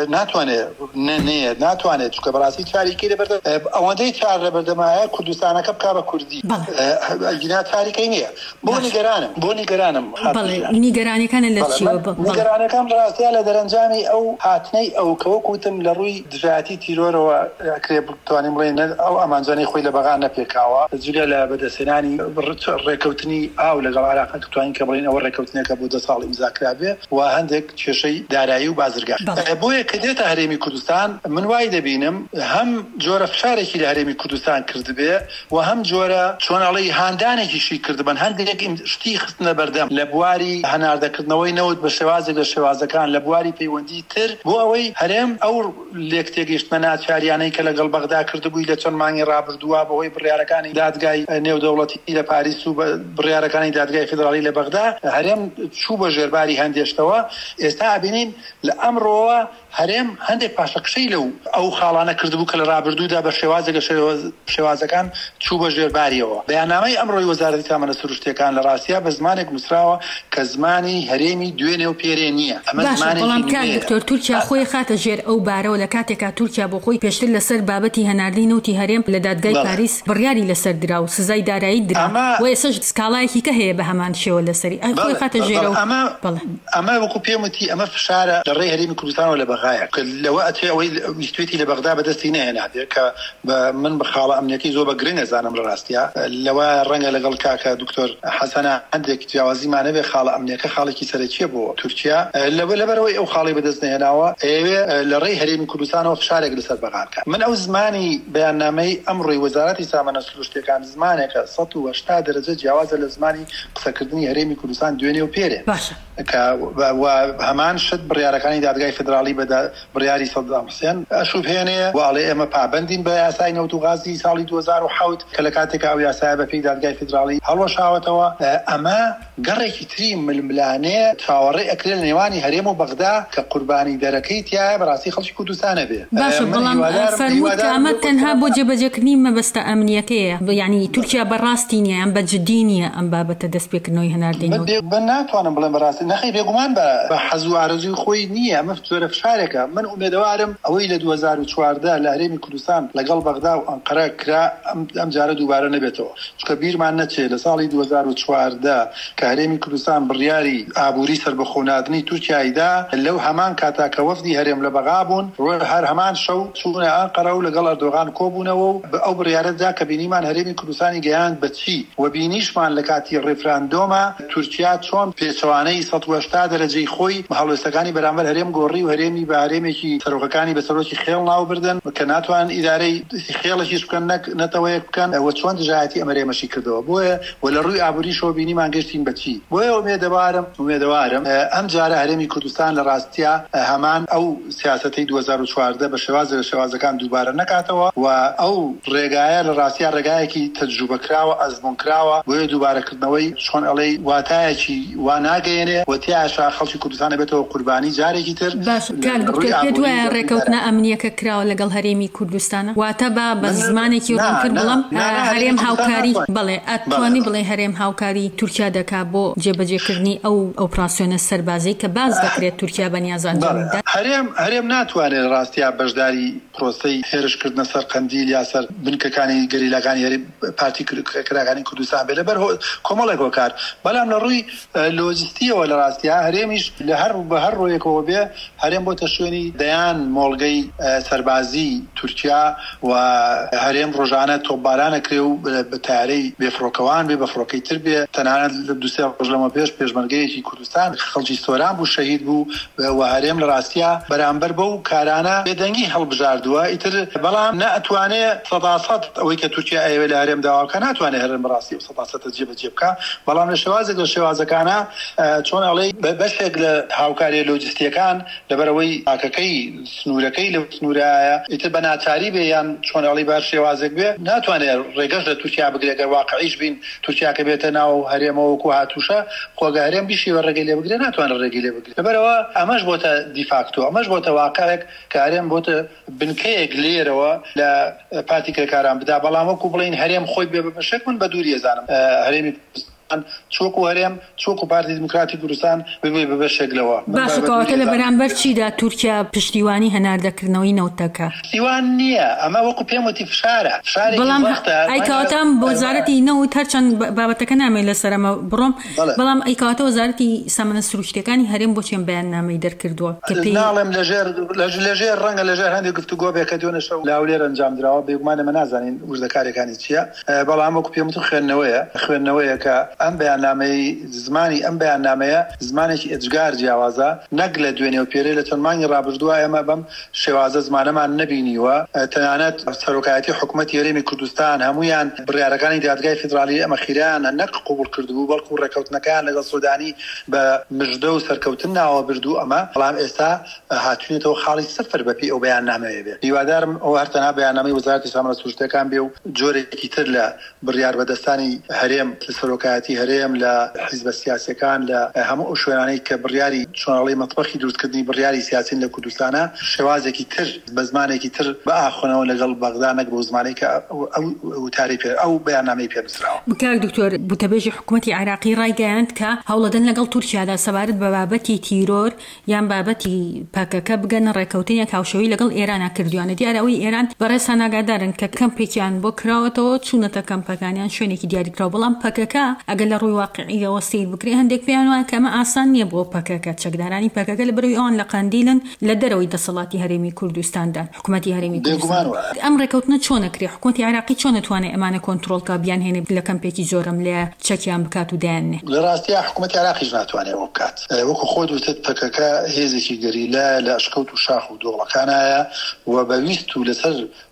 ناتوانێت چکە بەڕاستی چاریکەی لەبەردە ئەوەندەی چار لەبەردەمایە کوردستانەکە بکا بە کوردی گینا چاریکەی نییە. بۆ نیگەرانم نیگەرانەکانە لە چیوە؟ نیگەرانەکان ڕاستیە لە دەرەنجامی ئەو هاتنەی ئەو کەوەکوتم لە ڕووی دژایەتی تیرۆرەوە کرێ بتوانین بڵێن ئەو ئەمانجانەی خۆی لە بەغا نەپێکاوە جوولە لە بەدەستێنانی ڕێکەوتنی ئاو لەگەڵ عێراق توانین کە بڵێن ئەوە ڕێکەوتنێکە بۆ 2 ساڵ ئیمزاکرا بێ و هەندێک کێشەی دارایی و بازرگان. بۆیە کە دێتە هەرێمی کوردستان من وای دەبینم هەم جۆرە فشارێکی لە هەرێمی کوردستان کردبێ و هەم جۆرە چۆناڵی هاندانێکیشی کردبن، هەندێک شتی خستنە بەردەم لە بواری هەناردەکردنەوەی نەوت بە شێوازێک لە شێوازەکان لە بواری پەیوەندی تر بۆ ئەوەی هەرێم ئەو لێک تێگەیشتنە ناچاریانەی کە لەگەڵ بەغدا کردبووی لە چەند مانگی ڕابردووە بەهۆی بڕیارەکانی دادگای نێودەوڵەتی لە پاریس و بڕیارەکانی دادگای فیدرالی لە بەغدا هەرێم چوو بە ژێرباری هەندێشتەوە. ئێستا بینین لە ئەمڕۆوە هەرێم هەندێک پاشەکشەی لەو ئەو خاڵانە کردبوو کە لە ڕابردوودا بە شێوازێک شێوازەکان چوو بە ژێرباریەوە. بەیاننامەی ئەمڕۆی وەزارەتی تامەنە سروشتیەکان لە ڕاستیە بە زمانێک نووسراوە کە زمانی هەرێمی دوێنێ و پێرێ نییە. بەڵام کات دکتۆر تورکیا خۆی خاتە ژێر ئەو بارەوە لە کاتێکا تورکیا بۆ خۆی پێشتر لەسەر بابەتی هەناردی نەوتی هەرێم لە دادگای پاریس بڕیاری لەسەر درا و سزای دارایی درا و ئێسش سکاڵایەکی کە هەیە بە هەمان شێوە لەسەری خۆی خاتە ژێرە. ئەمە وەکو پێم وتی ئەمە فشارە لە ڕێی هەرێمی کوردستانەوە لە بەغایە کە لەوە ئەچێ ئەوەی ویستوێتی لە بەغدا بەدەستی نەهێناتێت کە من بە خاڵە ئەمنیەتی زۆر بە گرنگ ئەزانم لە ڕاستیە لەوە ڕەنگە لەگەڵ کاکە دکتۆر حەسەنە هەندێک جیاوازیمانە بێ خاڵە ئەمنیەکە خاڵێکی سەرەکیە بۆ تورکیا لەبەرەوەی ئەو خاڵی بەدەست نەهێناوە ئەوێ لە ڕێی هەرێمی کوردستانەوە فشارێک لەسەر بەغا بکات. من ئەو زمانی بەیاننامەی ئەمڕۆی وەزارەتی سامانە سروشتیەکان زمانێکە 180 دەرەجە جیاوازە لە زمانی قسەکردنی هەرێمی کوردستان دوێنێ و پێرێ و هەمان شت بڕیارەکانی دادگای فدرالی بە بڕیاری سەدام حوسێن ئەشوبهێنێ وڵێ ئێمە پابندین بە یاسای نەوت و غازی ساڵی 2007 کە لە کاتێکا ئەو یاسایە بەپێی دادگای فدرالی هەڵوەشاوەتەوە. ئەمە گەڕێکی تری ململانەیە چاوەڕێ ئەکرێ لە نێوانی هەرێم و بەغدا کە قوربانی دەرەکەی تایە بەڕاستی خەڵکی کوردستانە بێ. باشە بەڵام فەرمووت کە ئەمە تەنها بۆ جێبەجێکردنی مەبەستە ئەمنیەکەیە، یعنی تورکیا بەڕاستی نییە ئەم بەجددی نییە ئەم بابەتە دەستپێکردنەوەی هەناردەینەوە. من ناتوانم بڵێم بەڕاستی نەخەی بێگومان بە حەزو و ئارەزوی خۆی نییە، ئەمە زۆرە فشارێکە. من ئومێدەوارم ئەوەی لە 2014 لە هەرێمی کوردستان لەگەڵ بەغدا و ئەنقەرە کرا ئەم جارە دووبارە نەبێتەوە، چونکە بیرمان نەچێت لە ساڵی 2014 کە هەرێمی کوردستان بڕیاری ئابووری سەربەخۆناندنی تورکیایدا لەو هەمان کاتا کە وەفدی هەرێم لە بەغا بوون هەر هەمان شەو چوونە ئەنقەرە و لەگەڵ ئەردۆغان کۆبوونەوە و ئەو بڕیارەدا کە بینیمان هەرێمی کوردستانی گەیاند بەچی و بینیشمان لە کاتی ڕێفراندۆمە تورکیا چۆن پێچەوانەی 180 دەرەجەی خۆی هەڵوێستەکانی بەرامبەر هەرێم گۆڕی و هەرێمی بە هەرێمێکی سەرۆکەکانی بە سەرۆکی خێڵ ناوبردن کە ناتوان ئیدارەی خێڵەکیش بکەن نەتەوەیەک بکەن و چۆن دژایەتی ئەمەرێمەشی کردەوە. بۆیە و لە ڕووی ئابووری شۆ بینیمان گەشتین بەچی. بۆیە ئومێدەوارم ئەم جارە هەرێمی کوردستان لە ڕاستیە هەمان ئەو سیاسەتەی 2014 بە شێوازەکان دووبارە نەکاتەوە و ئەو ڕێگایە لە ڕاستیە ڕێگایەکی تەجروبەکراوە ئەزمونکراوە بۆیە دووبارەکردنەوەی چۆن ئەڵێ واتایەکی وا ناگەیەنێ وتیاشا خەڵکی کوردستان بێتەوە قوربانی جارێکی تر. باش پێ دوایە ڕێکەوتنە ئەمنیەکە کراوە لەگەڵ هەرێمی کوردستانە واتە بە زمانێکی ڕوون کرد بەڵام هەرێم هاوکاری بڵێ ئەتوانی بڵێ هەرێم هاوکاری تورکیا دەکا بۆ جێبەجێکردنی ئەو ئۆپراسیۆنە سەربازی کە باز دەکرێت تورکیا بەنیازان هەرێم ناتوانێت ڕاستیا بەشداری پرۆسەی هێرشکردنە سەر قەندیل یا سەر بنکەکانی گەریلاکانی هەرێم پارتی کراکانی کوردستان بێت لەبەر کۆمەڵێک هۆکار بەڵام لە ڕووی لۆجستیەوە لە ڕاستیا هەرێمیش لە هەر ڕۆیەکەوە بێ هەرێم بۆتە شوێنی دەیان مۆڵگەی سەربازی تورکیا و هەرێم ڕۆژانە تۆپبارانە کرێ و بە تارەی بێفڕۆکەوان بێ بە فڕۆکەی تر بێ تەنانەت لە دووسێ ڕۆژ لەمە پێشمەرگەیەکی کوردستان خەڵکی سۆران بوو شەهید بوو و هەرێم لە ڕاستیا بەرامبەر بەو کارانە بێدەنگی هەڵبژاردووە ئیتر بەڵام نەئەتوانێت سەداسەد ئەوەی کە تورکیا ئەوێ لە هەرێم داواکە ناتوانێت هەرێم بەڕاستی و سەداسەدە جێبەجێ بکە بەڵام لە شێوازێک لە شێوازەکانە چۆن ئەڵێ بەشێک لە هاوکاری لۆجستیەکان لەبەرەوەی تاکەکەی سنوورەکەی لە سنوورایە ئیتر بە ناچاری بێ یان چۆن ئەڵێ بار شێوازێک بێ ناتوانێت ڕێگەش لە تورکیا بگرێت گەر واقعیش بین تورکیا کە بێتە ناو هەرێمەوەکو هاتووشە خۆگە هەرێم بیشی وە ڕێگەی لێ بگرێت ناتوانێت ڕێگەی لێ بگرێت لەبەرەوە ئەمەش بۆتە دیفاکتۆ ئەمەش بۆتە واقعێک کە هەرێم بۆتە بنکەیەک لێرەوە لە پارتی کرێکاران بدا بەڵام وەکو بڵین هەرێم خۆی بێ بەشێک من بە دووری ێزانم هەرێمی چۆک و هەرێم چۆک و پارتی دموکراتی کوردستان ببێ بەشێکلەوە باشکەواتە لە بەرامبەر چیدا تورکیا پشتیوانی هەناردەکردنەوەی نەوتەکە پشتیوان نییە ئەمە وەکو پێم وتی فشارە بەڵام ئەیکەواتەم بۆ وەزارەتی نەوت هەرچەند بابەتەکە نامێت لەسەرەمە بڕۆم بەڵام ئەیکەواتە وەزارەتی سامانە سروشتەکانی هەرێم بۆ چێن بەیاننامەی دەرکردووە ناڵێم لەژێر ڕەنگە لەژێر هەندێک گفتوگۆ بێ کە دوێنە شەو لاولێر ئەنجامدراوە بێگومانە مە نازانین وردەکارەکانی چییە بەڵام وەکو پێم وتم خوێندنەوەیە کە ئەم بەیاننامەی زمانی ئەم بەیاننامەیە زمانێکی ئەجگار جیاوازە نەک لە دوێنێ و پێرەی لە چەند مانگی ڕابردووە ئێمە بەم شێوازە زمانەمان نەبینیوە تەنانەت سەرۆکایەتی حکوومەتی هەرێمی کوردستان هەمویان بڕیارەکانی دادگای فیدرالی ئەمە خیرانە نەک قبول کردبوو بەڵکو ڕێکەوتنەکان لەگەڵ سودانی بە مژدە و سەرکەوتن ناوە بردوو ئەمە بەڵام ئێستا هاتوونێتەوە خاڵی سفر بەپی ئەو بەیاننامەیە بێ هیوادارم ئەو هەرتەنا بەیاننامەی وەزارەتی سامانە سروشتەکان بێ و جۆرێکی تر لە بڕیار بەدەستانی هەرێم سەرۆکایەتی هەرێم لە حیزبە سیاسیەکان لە هەموو ئەو شوێنانەی کە بڕیاری چۆنەڵی مەطبەخی دروستکردنی بڕیاری سیاسین لە کوردستانە شێوازێکی تر بە زمانێکی تر بە ئاخۆنەوە لەگەڵ بەغدا نەک بۆ زمانەی کە وتاری پێ ئەو بەیاننامەی پێنووسراوە. بکار دکتۆر بوتەبێژی حکوومەتی عێراقی ڕایگەیاند کە هەوڵەدەن لەگەڵ تورکیادا سەبارەت بە بابەتی تیرۆر یان بابەتی پاکەکە بگەنە ڕێکەوتنێک هاوشەوی لەگەڵ ئێرانە کردوانە دیارەوەی ئێران بەڕێسان ئاگادارن کە کەمپێکیان بۆ کراوەتەوە چوونەتە کەمپەکانیان شوێنێکی دیاریکراوە بەڵام پاکەکە ئەگەر لە ڕووی واقعیەوە سیر بکرێ هەندێک پێیان وایە کە ئەمە ئاسان نییە بۆ پاکەکە چەکدارانی پاکەکە لە بەروی ئەوان لە قەندیلن لە دەرەوەی دەسەڵاتی هەرێمی کوردستاندا حکوومەتی هەرێمی کوردستان ئەم ڕێکەوتنە چۆنەکرێ حکوومەتی عێراقی چۆن نتوانێت ئەمانە کۆنتڕۆڵکە بیان هێنێ لە کەمپێکی زۆرم لێ چەکیان بکات و دایانێ لە ڕاستیە حکوومەتی عێراقیش ناتوانێت ئەوە بکات وەکو خۆت وتت پاکەکە هێزێکی گەریلە لە ئەشکەوت و شاخ و دۆڵەکانایە و بەویست و لەسەر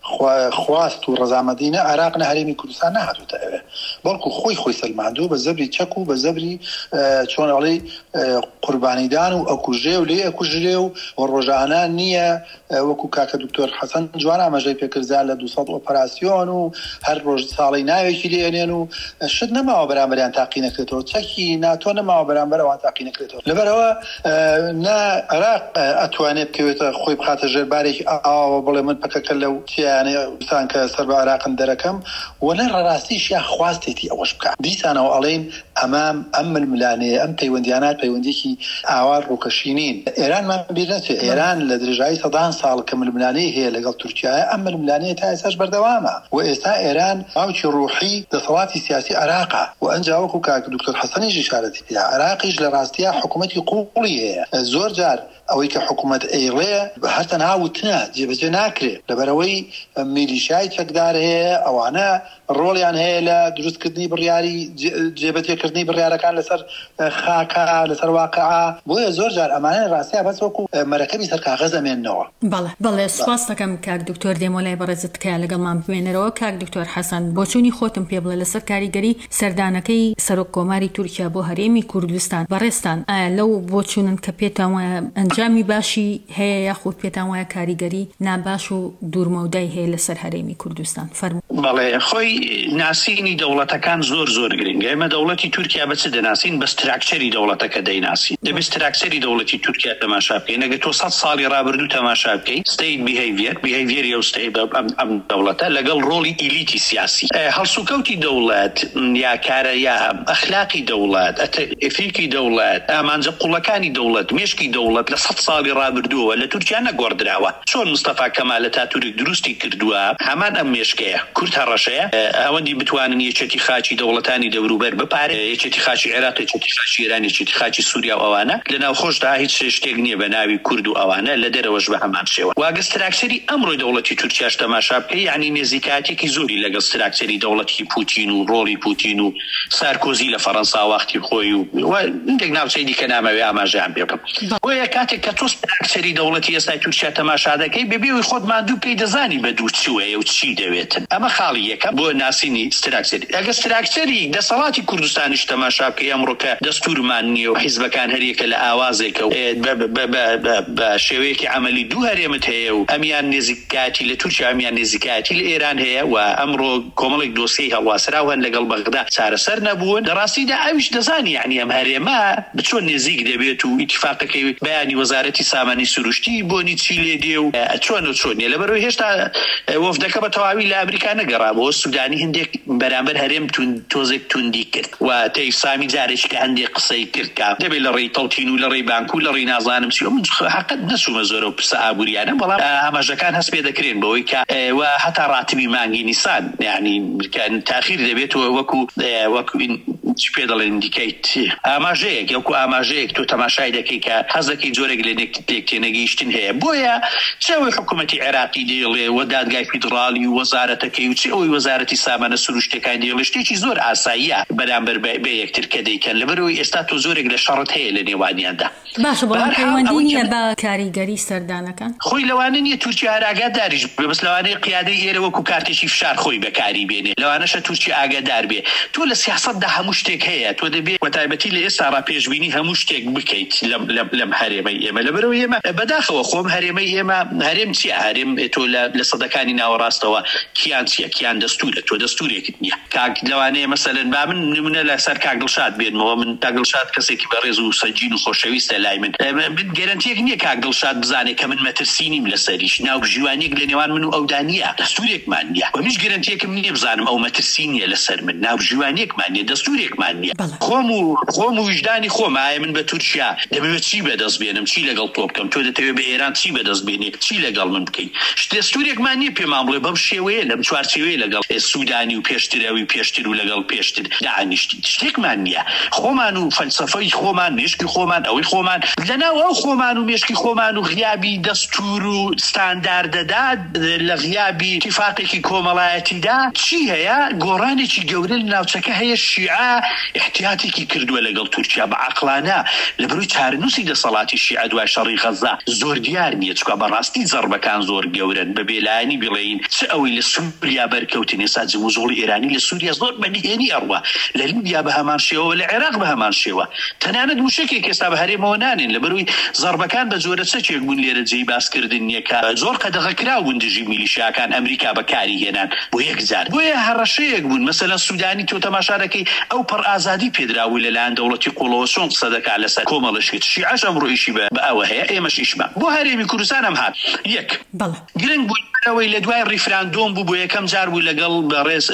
خواست و ڕەزامەندی عێراق نە هەرێمی کوردستان نهاتوتە ئەوێ بەڵکو خۆی سەلماندوو بە زەبری چەک و بە زەبری چۆن ئەڵێ قوربانیدان و ئەکوژێ و لێ ئەکوژرێ و ڕۆژانە نییە وەکو کاکە دکتۆر حەسەن جوان ئاماژەی پێکردزان لە 200 ئۆپەراسیۆن و هەر ڕۆژ ساڵی ناوێکی لێنێن و شت نەماوە بەرامبەریان تاقی نەکرێتەوە چەکی ناتۆ نەماوە بەرامبەر ئەوان تاقی نەکرێتەوە لەبەرەوە نا عێراق ئەتوانێت بکەوێتە خۆی بخاتە ژێربارێکی ئاوە بڵێ من پەکەکە لەو تیانەیەسان کە سەر بە عێراقن دەرەکەم وەلە ڕاستیش یا خواستێتی ئەوەش بکات دیسانەوە ئەڵێن ئەمام ئەم ململانەیە ئەم پەیوەندیانات پەیوەندێکی ئاوار ڕووکەشینین ئێرانمان بیر نەچێت ئێران لە درێژایی سەدان ساڵ کە ململانەی هەیە لەگەڵ تورکیایە ئەم ململانەیە تا ئێستاش بەردەوامە و ئێستا ئێران ماوکی ڕوحی دەسەڵاتی سیاسی عێراقە و ئەنجا وەکو کاک دکتۆر حەسەنیش ئیشارەتی پێ عێراقیش لە ڕاستیە حکوومەتی قوڵی هەیە زۆر جار ئەوەی کە حکوومەت ئەیڵێ هەرتەنها وتنە جێبەجێ ناکرێت لەبەرەوەی میلیشای چەکدار هەیە ئەوانە ڕۆڵیان هەیە لە دروستکردنی بڕیاری جێبەجێکردنی بڕیارەکان لەسەر خاکە لەسەر واقعا بۆیە زۆر جار ئەمانە ڕاستیە بەس وەکو مەرەکەبی سەر کاغەز ئەمێننەوە. بەڵێ سوپاس دەکەم کاک دکتۆر دێمۆلای بەڕێزت تکایە لەگەڵمان بمێنەرەوە کاک دکتۆر حەسەن بۆچوونی خۆتم پێ بڵێ لەسەر کاریگەری سەردانەکەی سەرۆک کۆماری تورکیا بۆ هەرێمی کوردستان بەڕێستان ئایا لەو بۆچوونن کە پێتان وایە ئەنجامی باشی هەیە یاخود پێتان وایە کاریگەری ناباش و دوورمەودای هەیە لەسەر هەرێمی کوردستان فەرموو. بەڵێ خۆی ناسینی دەوڵەتەکان زۆر گرنگە. ئێمە دەوڵەتی تورکیا بە چ دەناسین؟ بە ستراکچەری دەوڵەتەکە دەیناسین. دەبێت ستراکچەری دەوڵەتی تورکیا تەماشا بکەین. ئەگەر تۆ 100 ساڵی ڕابردوو تەماشا بکەی ستیت بیهیڤیەر یا ستیت ئەم دەوڵەتە لەگەڵ ڕۆڵی ئیلیتی سیاسی هەڵسوکەوتی دەوڵەت یا کارە یا ئەخلاقی دەوڵەت ئەفیکی دەوڵەت ئامانجە قوڵەکانی دەوڵەت مێشکی دەوڵەت لە 100 ساڵی ڕابردووە لە تورکیا نەگۆڕدراوە. چۆن مستەفا کەمال ئەتاتورک دروستی کردووە هەمان ئەم مێشکەیە کورد هەڕەشەیە ئەوەندی بتوانن یەکێتی خاچی دەوڵەتانی دەوروبەر بپارێ، یەکێتی خاچی عێراق، یەکێتی خاچی ئێران، یەکێتی خاچی سووریا و ئەوانە لە ناوخۆشدا هیچ شتێک نییە بە ناوی کورد و ئەوانە لە دەرەوەش بە هەمان شێوە. واگە ستراکچەری ئەمڕۆی دەوڵەتی تورکیاش تەماشا بکەی یعنی نێزیکاتێکی زۆری لەگەڵ ستراکچەری دەوڵەتی پوتین و ڕۆڵی پوتین و سارکۆزی لە فەڕەنسا وەختی خۆی و هەندێک ناوچەی دیکە نامەوێ ئاماژەیان پێ بکەم. بۆیە کاتێک کە تۆ ستراکچەری دەوڵەتی ئێستای تورکیا تەماشا دەکەی بەبێ خۆت ماندوو پێی دەزانی بە دوو چوەیە و چی دەوێتن. ئەمە خاڵی یەکەم بۆ ناسینی ستراکچەری. ئەگە ستراکچەری دەسەڵاتی کوردستانیش تەماشا بکەی ئەمڕۆ کە دەستورمان نییە و حیزبەکان هەریەکە لە ئاوازێکە بە شێوەیەکی عملی دوو هەرێمت هەیە و ئەمیان نێزیکاتی لە تورکیا ئەمیان نێزیکاتی لە ئێران هەیە و ئەمڕۆ کۆمەڵێک دۆسیی هەڵواسراو هەن لەگەڵ بەغدا چارەسەر نەبوون. لەڕاستیدا ئەویش دەزانی یعنی ئەم هەرێمە بچۆن نێزیک دەبێت و ئیتیفاقەکەی بەیانی وەزارەتی سامانی سروشتی بۆنی چی لێ دێ و چۆنیە لەبەرەوەی هێشتا وەفدەکە بە تەواوی لە ئەمریکا نەگەڕابەوە. سودانی هەندێک بەرامبەر هەرێم تۆزێک توندی کرد و تەی سامی جارێککە هەندێک قسەی کرد کا دەبێت لە ڕێی تەڵتین و لە ڕێی بانک و لە ڕێی نازانم چی من حقیقەت نەچوومە زۆرە و پرسە ئابووریانە بەڵام ئاماژەکان هەست پێ دەکرێن بەوەی کە هەتا ڕاتبی مانگی نیسان یعنی تاخیر دەبێتەوە وەکو چی پێ دەڵێن دیکەیت ئاماژەیەک یەکو ئاماژەیەک تۆ تەماشای دەکەی کە حەزەکەی جۆرێک لە تێنەگەیشتن هەیە. بۆیە چاوی حکوومەتی عێراقی دێڵێ و دادگای فیدرالی و وەزارەتەکەی و چی ئەوی وەزارەتی سامانە سروشتەکان دێڵێ شتێکی زۆر ئاساییە بەرامبەر بە یەکتر کە دەیکەن لەبەرەوەی ئێستا تۆ زۆرێک لە شەڕت هەیە لە نێوانیاندا. باشە بەڵام پەیوەندی نییە بە کاریگەری سەردانەکان خۆی لەوانە نیە تورکیا ئاگاداریش بەس لەوانەیە قیادەی ئێرە وەکو کارتێکی فشار خۆی بەکاری بێنێ لەوانەشە تورکیا ئاگادار بێ. تۆ لە سیاسەتدا هەموو شتێک هەیە تۆ دەبێت وەتایبەتی لە ئێستا ڕاپێشبینی هەموو شتێک بکەیت لەم هەرێمەی ئێمە لەبەرەوەی ئێمە بەداخەوە خۆم هەرێمەی ئێمە هەرێم چیە؟ هەرێم تۆ لە سەدەکانی ناوەڕاستەوە کیان چیە؟ کیان دەستورە تۆ دەستورێکت نییە. کاک لەوانەیە مەسەلەن با من نمونە لەسەر کاک دڵشاد بێنمەوە. من کاک دڵشاد کەسێکی بەڕێز و سەجین و خۆشەویستە لای من گەرانتیەک نییە کاک دڵشاد بزانێت کە من مەترسینیم لەسەریش ناوژیوانێک لە نێوان من و ئەودانیە دەستورێکمان نییە و هیچ گەرانتیەکم نییە بزانم ئەو مەترسینیە لەسەر من ناوژیوانێکمان نییە دەستورێکمان نییە. خۆم و وجدانی خۆم ئایا من بە تورکیا دەبێت چی بەدەست بێنم چی لەگەڵ تۆ بکەم تۆ دەتەوێت بە ئێران چی بەدەست بێنی چی لەگەڵ من بکەی دەستورێکمان نییە پێمان بڵێ بەم شێوەیە لەم چوارچێوەیە لەگەڵ سوودانی و پێشتراوی پێشتر و لەگەڵ پێشتر داهانیشتی شتێکمان نییە. خۆمان و فەلسەفەی خۆمان مێشکی خۆمان ئەوەی خۆمان لەناو ئەو خۆمان و مێشکی خۆمان و غیابی دەستور و ستانداردەدا لە غیابی اتفاقێکی کۆمەڵایەتیدا چی هەیە؟ گۆڕانێکی گەورە لە ناوچەکە هەیە. شیعە احتیاتێکی کردووە لەگەڵ تورکیا بە عەقلانە لەبەرەوەی چارەنووسی دەسەڵاتی شیعە دوای شەڕی غەزا زۆر دیار نییە چکە بەڕاستی زەربەکان زۆر گەورن بە بێلایانی بڵێین چ ئەوەی لە سووریا بەرکەوتن ئێستا جمهوری ئێرانی لە سووریا زۆر بەنهێنی ئەڕوا لە لیبیا بە هەمان شێوە لە عێراق بە هەمان شێوە تەنانەت موشکێک ئێستا بە هەرێمەوە نانێن لەبەرەوەی زەربەکان بە جۆرە چەکێک بوون لێرە جێی باسکردن نیەکە زۆر قەدەغەکراون دژی میلیشیاکان ئەمریکا بەکاری هێنان بۆ یەکجار بۆیە هەڕەشەیەک بوون. مەسەلەن سوودانی تۆ تەماشا دەکەی ئەو پڕ ئازادی پێدراوی لەلایەن دەوڵەتی قوڵەوە چۆن قسە دەکات لەسەر کۆمەڵشت شیعەش ئەمڕۆ ئیشی بە ئەوە هەیە ئێمەش ئیشمان بۆ هەرێمی کوردستان ئەم هات یەک گرنگ بوو ئەوەی لە دوای ریفراندۆم بوو بۆ یەکەم جار بوو لەگەڵ بەڕێز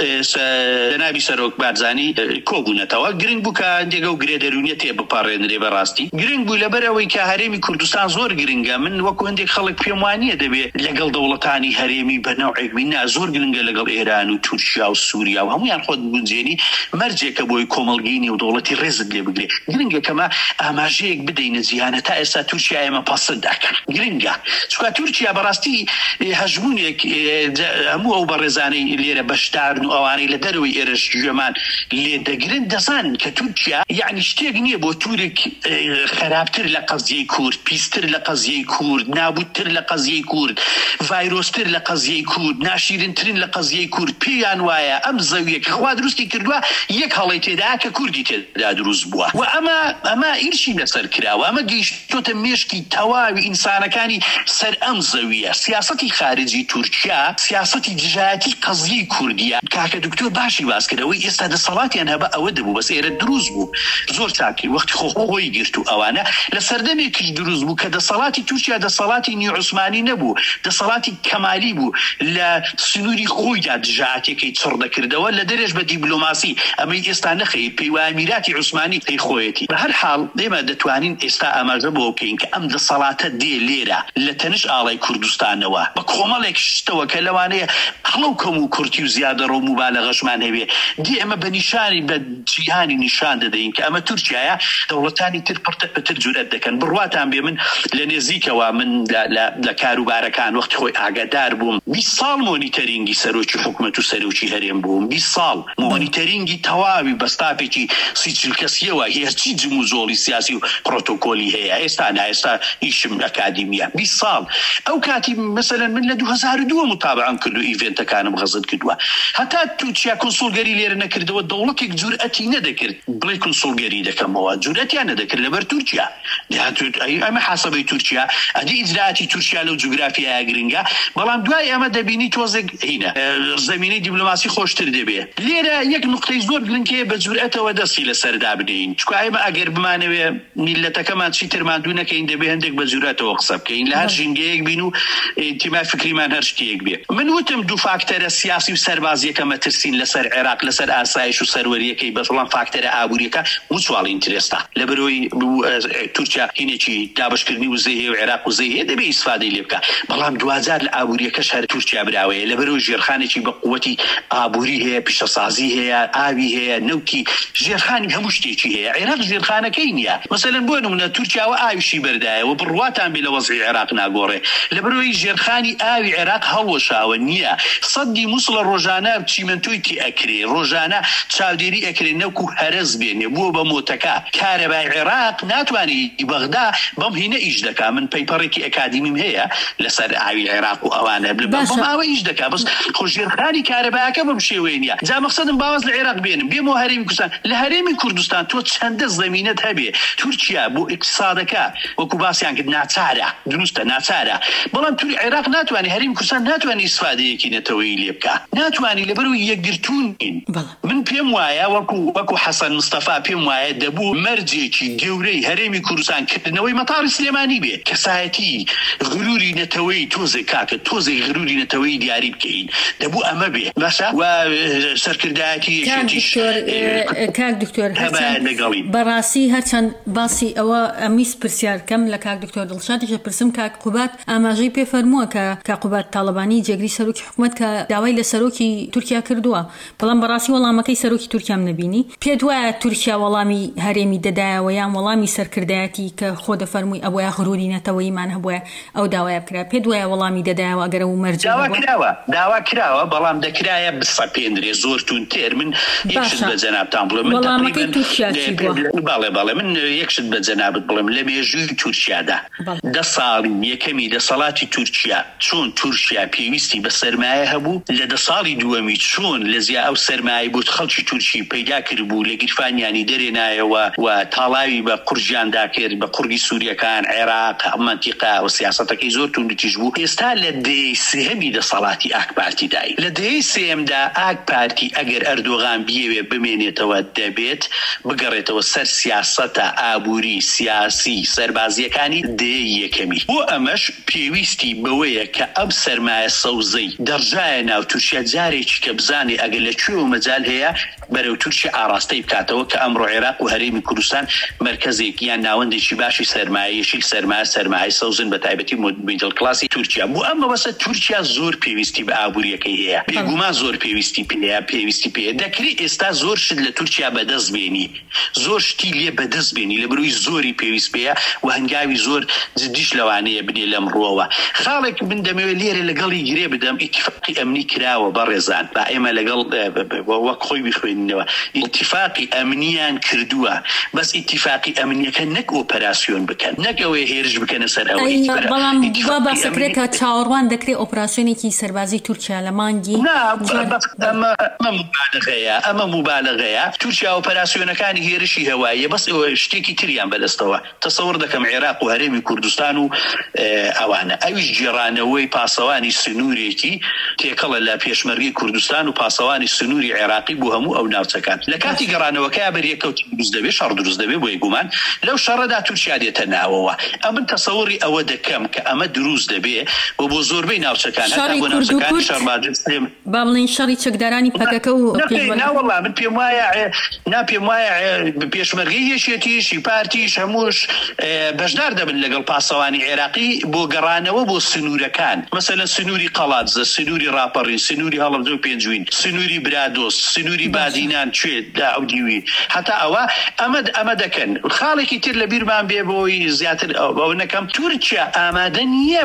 جەنابی سەرۆک بارزانی کۆبوونەتەوە گرنگ بوو کە هەندێک ئەو گرێدەرونیە تێ بپەڕێنرێ بەڕاستی گرنگ بوو لەبەرەوەی کە هەرێمی کوردستان زۆر گرنگە. من وەکو هەندێک خەڵک پێم وانییە دەبێت لەگەڵ دەوڵەتانی هەرێمی بەنەوعێک بینە زۆر گرنگە لەگەڵ ئێران و تورکیا و سووریا و هەمویان خۆت بگونجێنی مەرجێکە بۆی کۆمەڵگەی و دەوڵەتی ڕێزت لێ بگرێ. گرنگە کەمە ئاماژەیەک بدەینە جیهانە تا ئێستا تورکیا ئێمە پەسەند دەکەن گرنگە چکە تورکیا بەڕاستی هەژمونێک هەموو ئەو بەڕێزانەی لێرە بەشدارن و ئەوانەی لە دەروی ئێرەش گوێمان لێ دەگرن دەزانن کە تورکیا یعنی شتێک نییە بۆ تورک خراپتر لە قەزیەی کورد پیستر لە قەزیەی کورد نابووتر لە قەزیەی کورد ڤایرۆستر لە قەزیەی کورد ناشیرنترین لە قەزیەی کورد پێیان وایە ئەم زەویە کە خوا دروستی کردووە یەک هەڵی تێدا کە کوردی تێدا دروست بووە و ئەمە ئیرشی لەسەر کراوە ئەمە گەیشتۆتە مێشکی تەواوی ئینسانەکانی سەر ئەم زەویە. سیاسەتی خارجی تورکیا سیاستی دژایەتی قەزیەی کوردیە کاکە دکتۆر باشی باس کردەوەی ئێستا دەسەڵاتیان هەبە ئەوە دەبوو بەس ئێرە دروست بوو زۆر چاکی وەختی خۆی گرت و ئەوانە لە سەردەمێکیش دروست بوو کە دەسەڵاتی تورکیا دەسەڵاتی نیو عوسمانی نەبوو دەسەڵاتی کەمالی بوو لە سنووری خۆیدا دژایەتێکی چڕ دەکردەوە لە دەرێژ بە دیبلۆماسی ئەمەی ئێستا نەخەی پێی ئەمیراتی عوسمانی پێی خۆیەتی بە هەر حاڵ ئێمە دەتوانین ئێستا ئاماژە بۆ بکەین کە ئەم دەسەڵاتە دێ لێرە لە تەنش ئاڵای کوردستانەوە بە کۆمەڵێک شتەوە کە لەوانەیە هەڵەو کەم و کورتی و زیادە ڕۆ مبالەغەشمان هەبێ دی ئەمە بە نیشانی بە جیهانی نیشان دەدەین کە ئەمە تورکیایە دەوڵەتانی تر پرتر جورەت دەکەن بڕواتان بێ من لە نێزیکەوە من لە کاروبارەکان وەختی خۆی ئاگادار بووم 20 ساڵ مۆنیتەرینگی سەرۆکی حکومەت و سەرۆکی هەرێم بووم 20 ساڵ مۆنیتەرینگی تەواوی بەستاپێکی سی کەسیەوە هێرچی جم و زۆڵی سیاسی و پرۆتۆکۆلی هەیە ئێستا ئیشم ئەکادیمیە 20 ساڵ ئەو کاتی مثلا من لە 2002 متابعەم کرد و ئیڤێنتەکانم غەزت کردووە هەتا تورکیا کۆنسۆلگەری لێرە نەکردەوە دەوڵەتێک جورئەتی نەدەکرد بڵێ کۆنسۆلگەری دەکەمەوە جورئەتیان نەدەکرد لەبەر تورکیا ئەمە حاسەبەی تورکیا ئەدی ئیجراعاتی تورکیا لەو جوگرافیایە گرنگە بەڵام دوای ئەمە دەبینی تۆزێک هینە زەمینەی دیبلۆماسی خۆشتر دەبێ لێرە یەک نقطەی زۆر گرنگەیە بە جورئەتەوە دەستی لەسەردا بدەین چکە ئێمە ئەگەر بمانەوێ میلەتەکەمان چیتر مادوو نەکەین دەبێ هەندێک بە جورئەتەوە قسە بکەین لە هەر ژینگەیەک بین و ئیتیما فکریمان هەر شتێک بێ من وتم دوو فاکتەرە سیاسی و سەربازیەکە مەترسین لەسەر عێراق لەسەر ئاسایش و سەروەریەکەی بەڵام فاکتەرە ئابووریەکە موچواڵ ئینترێستا لەبەرەوەی تورکیا هینێکی دابشکردنی وزەی هەیە و عێراق وزەی هەیە دەبێ ئیسفادەی لێ بکە بەڵام دوجار لە ئابووریەکەش هەر تورکیا براوەیە لەبەرەوەی ژێرخانێکی بە قووەتی ئابووری هەیە پیشەسازی هەیە ئاوی هەیە نەوتی ژێرخانی هەموو شتێکی هەیە عێراق ژێرخانەکەی نییە مثلا بۆ نمونە تورکیاوە ئاویشی بەردایەوە بڕواتان بێ لە وەزعی عێراق ناگۆڕێ لەبەرەوەی ژێرخانی ئاوی عێراق هەڵوەشاوە نییە سەدی مووسڵە ڕۆژانە چیمەنتۆی تی ئەکرێ ڕۆژانە چاودێری ئەکرێ نەوکو هەرز بێنێ بووە بە مۆتەکە کارەبای عێراق ناتوانێت بەغدا بەم هینە ئیش دەکا من پەیپەڕێکی ئەکادیمیم هەیە لەسەر ئاوی عێراق و ئەوانە بەم ئاوە ئیش دەکا بەس خۆژێرخانی کارەبایەکە بەم شێوەیە نییە جا مەقسەدم باوەز لە عێراق بێنم بێمەوە هەرێمی کوردستان لە هەرێمی کوردستان تۆ چەندە زەمینەت هەبێ تورکیا بۆ ئیقتصادەکە وەکو باسییان کرد ناچارە دروستە ناچارە بەڵام توی عێراق ناتوانانی هەرێمی کوردستان ناتوانانی ئیسفادەیەکی نەتەوەی لێ بکە ناتوانانی لەبەرەوەی یەکگرتوون من پێم وایە وەکو حەسەن مستەفا پێم وایە دەبوو مەرجێکی گەورەی هەرێمی کوردستان کردنەوەی مەتاڕی سلێمانی بێ کەسایەتی غروری نەتەوەی تۆزێک کاکە تۆزێک غروری نەتەوەی دیاری بکەین دەبوو ئەمە بێ باشە و سەرکردایەتی کاک دکتۆر بەڕاستی هەرچەند باسی ئەوە ئەمیس پرسیارکەم لە کاک دکتۆر دڵشادیش پرسم کاک قوبات ئاماژەی پێ فەرمووە کە کاک قوبات تاڵەبانی جێگری سەرۆکی حکوومەت کە داوای لە سەرۆکی تورکیا کردووە بەڵام بەڕاستی وەڵامەکەی سەرۆکی تورکیام نەبینی پێت وایە تورکیا وەڵامی هەرێمی دەدایەوە یان وەڵامی سەرکردایەتی کە خۆ دەفەرمووی ئەوەیە غروری نەتەوەیمان هەبووە ئەو داوایە بکرا پێت وایە وەڵامی دەدایەوە ئەگەر ئەو مەرجە داوا کراوە بەڵام دەکرایە بسەپێندرێ زۆر تونتر من یەکشت بە جەنابتان بڵێم وەڵامەکەی تورکیا چی بووە بەڵێ من یەکشت بە جەنابت بڵێم لە مێژووی تورکیادا 10 ساڵی یەکەمی دەسەڵاتی تورکیا چۆن تورکیا پێویستی بە سەرمایە هەبوو لە 10 ساڵی دووەمی چۆن لە زیا ئەو سەرمایە بۆ خەڵکی تورکی پەیدا کردبوو لە گیرفانیانی دەرێنایەوە و تاڵاوی بە قورجیاندا کرد بە قورگی سووریەکان عێراق منتیقا و سیاسەتەکەی زۆر توندتیش بوو ئێستا لە دەی سێهەمی دەسەڵاتی ئاک پارتی دای لە دەی سێمدا ئاک پارتی ئەگەر ئەردۆغان بیەوێ بمێنێتەوە دەبێت بگەڕێتەوە سەر سیاسەتە ئابووری سیاسی سەربازیەکانی دەی یەکەمی بۆ ئەمەش پێویستی بەوەیە کە ئەم سەرمایە سەوزەی دەڕژایە ناو تورکیا جارێکی کە بزانێ ئەگەر لەکوێوە مەجال هەیە بەرەو تورکیا ئاراستەی بکاتەوە کە ئەمڕۆ عێراق و هەرێمی کوردستان مرکزێک یان ناوەندێکی باشی سەرمایەیەشی سەرمایە سەوزن بە تایبەتی میدڵ کلاسی تورکیا بۆ ئەمە بەسە تورکیا زۆر پێویستی بە ئابووریەکەی هەیە بێگومان زۆر پێویستی پێ دەکری ئێستا زۆر شت لە تورکیا بەدەست بێنی زۆر شتی لێ بەدەست بێنی لە بروی زۆری پێویست پێە و هەنگاوی زۆر جدیش لەوانەیە بنێ لەمڕۆوە خاڵێک من دەمەوێت لێرە لەگەڵی گرێ بدەم ئیتیفاقی ئەمنی کراوە بەڕێزان با ئێمە لەگەڵ وەک خۆی بخوێنینەوە ئیتیفاقی ئەمنیان کردووە بەس ئیتیفاقی ئەمنیەکە نەک ئۆپەراسیۆن بکەن نەک ئەوەی هێرش بکەنە سەر ئەوەی بەڵام وا باسەکرێت کە چاوەڕوان دەکرێت ئۆپراسیۆنێکی سەربازی تورکیا لە مانگی ئەمە مبالغەیە. تورکیا ئۆپراسیۆنەکانی هێرشی هەواییە، بەس شتێکی تریان بەدەستەوە. تەسەوڕ دەکەم عێراق و هەرێمی کوردستان و ئەوانە ئەویش جێڕانەوەی پاسەوانی سنوورێکی تێکەڵە لە پێشمەرگی کوردستان و پاسەوانی سنووری عێراقی بۆ هەموو ئەو ناوچەکان. لە کاتی گەڕانەوەکەیە بەریەکەوتی دروست دەبێت، شەڕ دروست دەبێت بۆ گومان لەو شەڕەدا تورکیا دێتە ناوەوە. ئەمن تەسەوڕی ئەوە دەکەم کە ئەمە دروست دەبێت بۆ زۆربەی ناوچەکان هەتا بۆ ناوچەکانی شەڕباجە با بڵێن شەڕی چەکدارانی پەکەکە و ناوەڵا من پێم وایە پێشمەرگەی هێشێتیشی پارتیش هەمووش بەشدار دەبن لەگەڵ پاسەوانی عێراقی بۆ گەڕانەوە بۆ سنوورەکان، مەسەلەن سنووری قەڵاتزە، سنووری ڕاپەڕی، سنووری هەڵەبجە و پێنجوین، سنووری برادۆس، سنووری بادینان کوێ داودیوی، هەتا ئەوە ئەمە دەکەن. خاڵێکی تر لە بیرمان بێ بۆی زیاتر ئەو نەکەم، تورکیا ئامادە نییە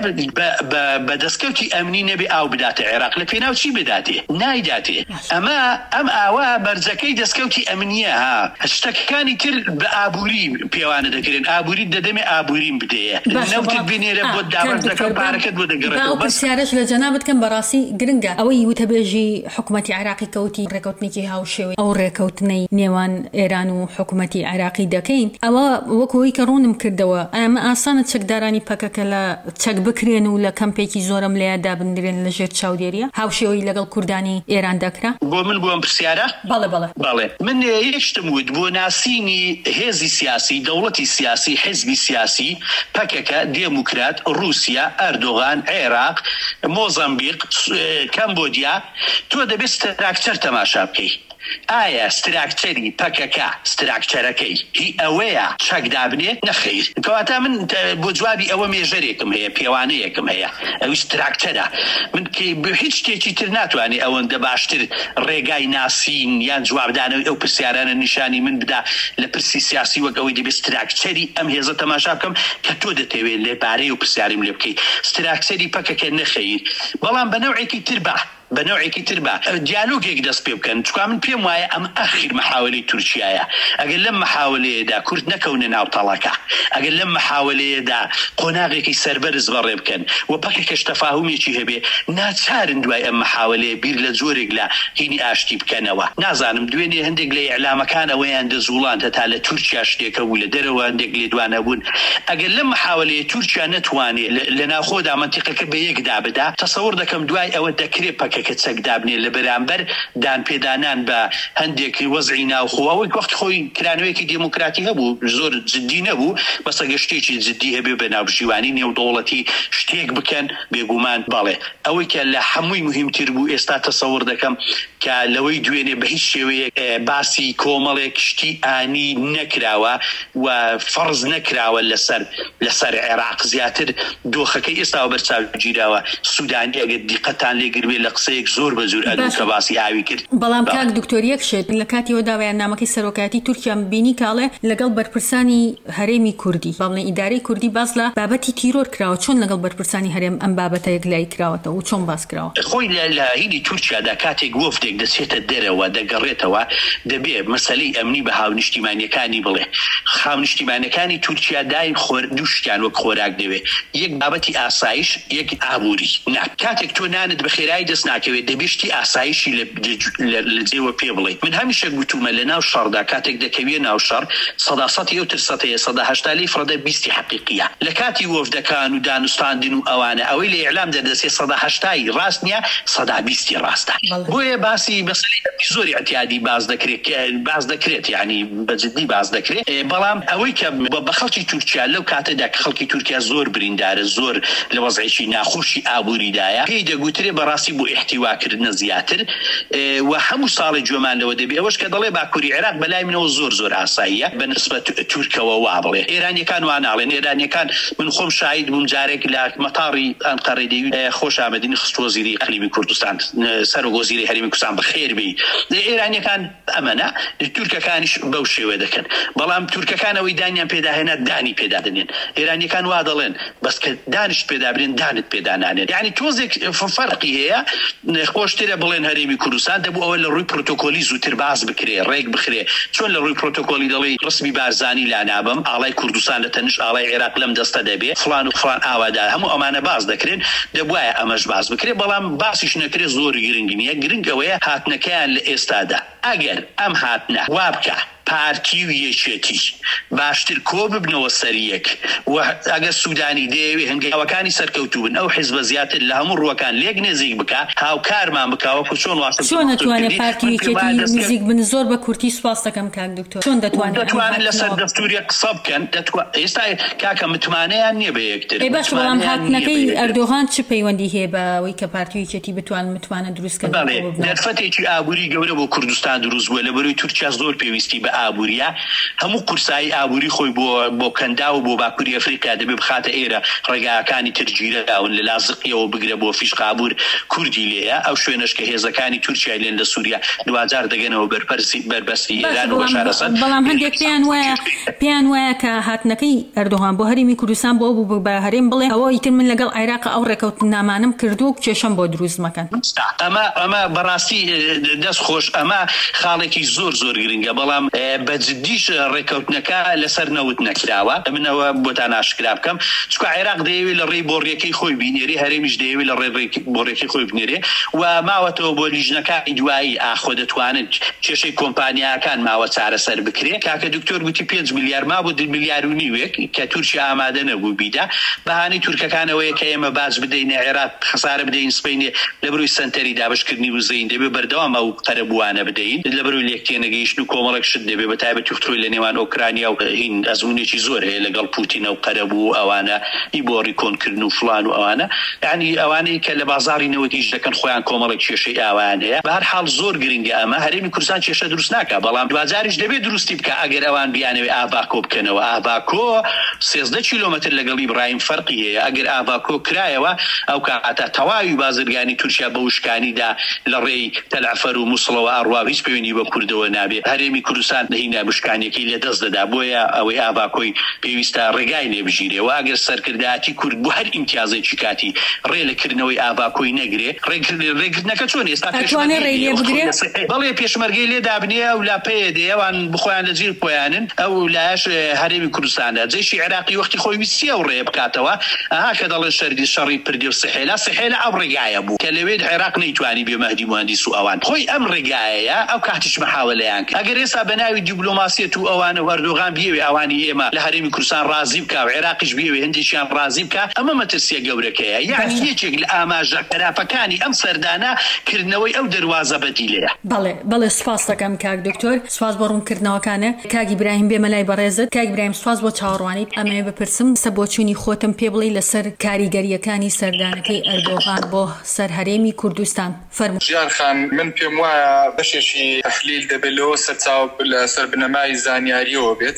بە دەستکەوتی ئەمنی نەبێ ئاو بداتە عێراق. لە پێناو چی بداتێ؟ نایداتێ. ئەم ئاوا بەرجەکەی دەستکەوتی ئەمنیە. ها شتەکانی تر بە ئابووری پێوانە دەکرێن، ئابووری دەدەمێ ئابووریم بدەیە، نەوتت بینێرە بۆ داوەت دەکەم پارەکەت بۆ دەگەڕێتەوە. پرسیارەش لە جەنابەت کەم بەڕاستی گرنگە ئەوەی وتەبێژی حکوومەتی عێراقی کەوتی ڕێکەوتنێکی هاوشێوەی ئەو ڕێکەوتنەی نێوان ئێران و حکوومەتی عێراقی دەکەین، ئەوە وەکەوەی کە ڕوونم کردەوە ئەمە ئاسانە چەکدارانی پەکەکە لە چەک بکرێن و لە کەمپێکی زۆرم لێدا بنرێن لە ژێر چاودێریە هاوشێوەی لەگەڵ کوردانی ئێران دەکرا. بۆ من بۆم پرسیارە بەڵێ من یەکشتم وت بۆ ناسینی هێزی سیاسی، دەوڵەتی سیاسی، حزبی سیاسی، پەکەکە، دێموکرات، رووسیا، ئەردۆغان، عێراق، مۆزەمبیق، کەمبۆدیا، تۆ دەبێت ستراکچەر تەماشا بکەی. ئایا ستراکچەری پەکەکە ستراکچەرەکەی هی ئەوەیە چەکدابنێ؟ نەخەیر. کەواتە من بۆ جوابی ئەوە مێژەرێکم هەیە، پێوانەیەکم هەیە، ئەوی ستراکچەرە. من بە هیچ شتێکی تر ناتوانێت ئەوەندە باشتر ڕێگای ناسین یان جوابدانەوەی ئەو پرسیارانە نیشانی من بدا لە پرسی سیاسی وەک ئەوەی دەبێت ستراکچەری ئەم هێزە تەماشا بکەم کە تۆ دەتەوێت لێبارەی و پرسیاریم لێ بکەیت. ستراکچەری پەکەکە نەخەیر، بەڵام بە نەوعێکی تر بە دیالۆگێک دەست پێ بکەن. چکا من پێم وایە ئەم ئاخیر محاولەی تورکیایە. ئەگەر لەم محاولەیەدا کورد نەکەونە ناو تەڵەکە، ئەگەر لەم محاولەیەدا قۆناغێکی سەربەرز بەڕێ بکەن و پەکەکەش تەفاهومێکی هەبێ، ناچارن دوای ئەم محاولەیە بیر لە جۆرێک لە هینی ئاشتی بکەنەوە. نازانم دوێنێ هەندێک لە ئیعلامەکانەوەیان دەزوڵان هەتا لە تورکیا شتێکە بوو، لە دەرەوە هەندێک لێدوانە بوون. ئەگەر لەم محاولەیە تورکیا نەتوانێت لە ناوخۆدا منتیقەکە بە یەکدا بدا، تەسەوڕ دەکەم دوای ئەوە دەکرێت پەکەکە چەکدابنێ لە بەرامبەر دانپێدانان بە هەندێکی وەزعی ناوخۆەوەی وەخت خۆی کرانەوەیەکی دموکراتی هەبوو، زۆر جددی نەبوو، بەسە گەشتێکی جددی هەبێ بە ناوژیوانی نێودەوڵەتی شتێک بکەن. بێگومان بەڵێ ئەوەی کە لە هەمووی مهمتر بوو ئێستا تەسەوڕ دەکەم کە لەوەی دوێنێ بە هیچ شێوەیە باسی کۆمەڵێک شتی ئانی نەکراوە و فەرز نەکراوە لەسەر عێراق. زیاتر دۆخەکەی ئێستا بەرچاو گیراوە. سوودانی ئەگەر دیقەتان لێگربێ لە قسەیەک زۆر بە زۆر ئەدوو کە باسی ئاوی کرد. بەڵام کاک دکتۆریەک شێت لە کاتیەوە داوایان نامەکەی سەرۆکاتی تورکیا بینی کاڵێ لەگەڵ بەرپرسانی هەرێمی کوردی بەڵێن ئیدارەی کوردی باز لە بابەتی تیرۆر کراوە. چۆن لەگەڵ بەرپرسانی هەرێم ئەم بابەتە یەکلای کراوەتەوە و چۆن باس کراوە؟ خۆی لە هینی تورکیادا کاتێک وەفدێک دەچێتە دەرەوە دەگەڕێتەوە دەبێت مەسەلەی ئەمنی بە هاونیشتیمانیەکانی بڵێ. هاونیشتیمانیەکانی تورکیا دایم دوو شتیان وەک خۆراک دەوێت، یەک بابەتی ئاسایش، یەک ئابووری. کاتێک تۆ نانت بە خێرایی دەست ناکەوێت دەبێشتی ئاسایشی لە جێوە پێ بڵێ. من هەمیشە گوتومە لە ناو شەڕدا کاتێک دەکەوێت ناو شەڕ 100% فڕەدە 20 حقیقیە. لە کاتی وەفدەکان و دانوستاندن و ئەوانە ئەوەی لە ئیعلام دەدەسێت 180 ڕاست نییە، 120 ڕاستە. بۆیە باسی مەسەلەی زۆری اعتیادی باز دەکرێت، یعنی بەجددی باز دەکرێت. بەڵام ئەوەی کە بە خەڵکی تورکیا لەو کاتەدا کە خەڵکی تورکیا زۆر بریندارە، زۆر لە وەزعێکی ناخۆشی ئابووریدایە، پێی دەگوترێ بەڕاستی بۆ احتیواکردنە زیاتر و هەموو ساڵی جۆمانەوە دەبێ. ئەوەش کە دەڵێ باکووری عێراق بەلای منەوە زۆر ئاساییە بە نسبەت تورکەوە وا بڵێ. ئێرانیەکان وا ناڵێن. ئێرانیەکان من خۆم شاهید بووم جارێک لە مەتاڕی ئەنقەرە دەیوت خۆش ئامەدینی خست وەزیری هەرێمی کوردستان، سەرۆکوەزیری هەرێمی کوردستان بەخێر بی. ئێرانیەکان ئەمەنە، تورکەکانیش بەو شێوە دەکەن. بەڵام تورکەکانەوەی دانیان پێداهێنا دانی پێدادنێن. ئێرانیەکان وا دەڵێن بەس کە دانیشت پێدابرێن دانت پێدانانێن. یعنی تۆزێک فەرقی هەیە خۆشترە بڵێن هەرێمی کوردستان دەبوو ئەوە لە ڕووی پرۆتۆکۆلی زووتر باز بکرێ ڕێک بخرێ چۆن لە ڕووی پرۆتۆکۆلی دەڵێ ڕسمی بارزانی لا نابم ئاڵای کوردستان لە تەنش ئاڵای عێراق لەم دەستە دەبێ فلان و فلان ئاوادار هەموو ئەمانە باز دەکرێن دەبوایە ئەمەش باز بکرێ بەڵام باسیش نەکرێ زۆر گرنگ نییە گرنگ ئەوەیە هاتنەکەیان لە ئێستادا ئەگەر ئەم هاتنە وا بکە پارتی و یەکێتی باشتر کۆ ببنەوە سەریەک و ئەگەر سوودانی دەیەوێ هەنگاوەکانی سەرکەوتوو بن ئەو حیزبە زیاتر لە هەموو ڕووەکان لێک نێزیک بکە هاوکارمان بکەوە چۆن واسە چۆن دەتوانێت پارتی یەکێتی نزیک بن زۆر بە کورتی سوپاس دەکەم کاک دکتۆر چۆن دەتوانن لەسەر دەستوری قسە بکەن ئێستا کاکە متمانەیان نییە بە یەکتر باش بەڵام هاتنەکەی ئەردۆغان چ پەیوەندی هەیە بە ئەوەی کە پارتی یەکێتی متوانە دروستکەن دەرفەتێکی ئابووری گەورە بۆ کوردستان دروست بووە لەبەرەوەی تورکیا زۆر پێویستی بە ئابووریە هەموو قورسایی ئابووری خۆی بۆ کەندا و بۆ باکووری ئەفریقا دەبێ بخاتە ئێرە ڕێگاکانی ترگیرەداون لە لازقیەوە بگرە بۆ فیش قابوور کوردی لێیە ئەو شوێنەش کە هێزەکانی تورکیا لێن لە سووریا دوجار دەگەنەوە بەربەستی ئێران و بەشارەسەد بەڵام هەندێک پێیان وایە کە هاتنەکەی ئەردۆغان بۆ هەرێمی کوردستان بۆ بوو بە هەرێم بڵێ ئەوە ئیتر من لەگەڵ عێراق ئەو ڕێکەوتنامانم کردو و کێشەم بۆ دروست مەکەن ئەمە بەڕاستی دەست خۆش ئەمە خاڵێکی زۆر گرنگە بەڵام بەجددیش ڕێکەوتنەکە لەسەر نەوت نەکراوە منەوە بۆتان ئاشکرا بکەم چکە عێراق دەیەوێت لە ڕێی بۆڕیەکەی خۆی بینێری هەرێمیش دەیەوێت لە ڕێ بۆڕیەکەی خۆی بنێرێ و ماوەتەوە بۆ لیژنەکانی دوایی ئاخۆ دەتوانن کێشەی کۆمپانیاکان ماوە چارەسەر بکرێ کاکە دکتۆر گوتی 5 میلیار ما بۆ 2 میلیار و نیوێک کە تورکیا ئامادە نەبوو بیدا بەهانەی تورکەکانەوەیە کە ئێمە باز بدەینە عێراق خەسارە بدەین سپەینێ لە بەروی سنتەری دابشکردنی وزەین دەبێ بەردەوام ئەو قەرەبووانە بدەین لە بەروی لێکتێنەگەیشتن و کۆمەڵێک شت دەبێ بە تایبەتی توختڕۆی لە نێوان ئۆکرانیا و هین ئەزمونێکی زۆر هەیە لەگەڵ پوتینە و قەرەبوو ئەوانە ئیبۆڕی کۆنکردن و فلان و ئەوانە یعنی ئەوانەی کە لە بازاری نەوەتیش دەکەن خۆیان کۆمەڵێک کێشەی ئاوان هەیە بە هەر حاڵ زۆر گرنگە ئەمە هەرێمی کوردستان کێشە دروست ناکە بەڵام دوجاریش دەبێت دروستی بکە ئەگەر ئەوان بیانەوێ ئاباکۆ بکەنەوە ئاباکۆ 13 کیلۆمەتر لەگەڵ ئیبراهیم فەرقی هەیە ئەگەر ئاباکۆ کرایەوە ئەو کاتە تەواوی بازرگانی تورکیا بە وشکانیدا لە ڕێی تەلعفەر و مووسڵەوە ئەڕوا هیچ پەیوەندی بە کوردەوە نابێت هەرێمی کوردستان هینا بشکانێکی لە دەست دەدا بۆیە ئەوەی ئاباکۆی پێویستە ڕێگای لێ بژیرێ و ئەگەر سەرکردایەتی کورد بۆ هەر ئیمتیازێکی کاتی ڕێ لەکردنەوەی ئاباکۆی نەگرێ ڕێگرتنەکە چۆن ئێستا بەڵێ پێشمەرگەی لێ دابنێ و لاپەیە دێوان بخۆیان لەجیر خۆیانن ئەو لایەش هەرێمی کوردستانە جێشی عێراقی وەختی خۆی ویستی ئەو ڕێ بکاتەوە ئاها کە دەڵێن شەڕی پردی و سەحێلا ئەو ڕێگایە بوو کە لەوێ عێراق نەیتوانی بێ مەهدی مهندس و ئەوان خۆی ئەم ڕێگایە ئەو کاتیش محاولەیان کرد ئەگەر ئێستا بە ناوی دیپلۆماسیەت و ئەوانە ئەردۆغان بیەوێ ئەوانی ئێمە لە هەرێمی کوردستان ڕازی بکە و عێراقیش بیەوێ هەندێکیان ڕازی بکە ئەمە مەترسیە گەورەکەیە یعنی یەکێک لە ئاماژە خراپەکانی ئەم سەردانە کردنەوەی ئەو دەواازە بەدیلەیە بەڵێ سپاس دەکەم کاک دکتۆر سپاس بۆ ڕوونکردنەوەکانە کاک ئیبراهیم بێمە لای بەڕێزت کاک ئیبراهیم سپاس بۆ چاوەڕوانیت ئەمەیە بپرسم سە بۆچوونی خۆتم پێ بڵێ لەسەر کاریگەریەکانی سەردانەکەی ئەردۆغان بۆ سەر هەرێمی کوردستان فەرموو ژیان خان من پێم وایە بەشێکی تەحلیل دەبێتەوە سەر بنەمای زانیاریەوە بێت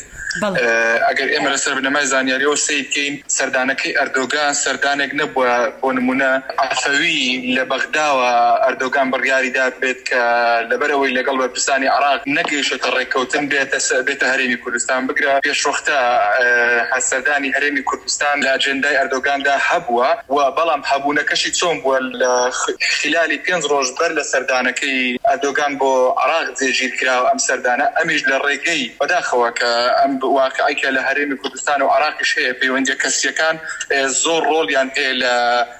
ئەگەر ئێمە لەسەر بنەمای زانیاریەوە سیدکەین سەردانەکەی ئەردۆغان سەردانێک نەبووە بۆ نمونە عەفەوی لە بەغداوە ئەردۆغان بڕیاریدا بێت کە لەبەرەوەی لەگەڵ بەرپرسانی عێراق نەگەیشتە ڕێککەوتن بێتە هەرێمی کوردستان بگرە پێشوەختە سەردانی هەرێمی کوردستان لە ئەجێندای ئەردۆغاندا هەبووە و بەڵام هەبوونەکەشی چۆن بووە لە خلالی 5 ڕۆژ بەر لە سەردانەکەی ئەردۆغان بۆ عێراق جێگیر کراوە ئەم سەردانە ئەمیش لە ڕێگەی بەداخەوە کە ئەم واقعیکە لە هەرێمی کوردستان و عێراقیش هەیە پەیوەندیە کەسیەکان زۆر ڕۆڵیان هەیە لە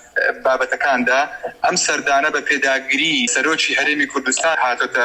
بابەتەکاندا ئەم سەردانە بە پێداگیری سەرۆکی هەرێمی کوردستان هاتۆتە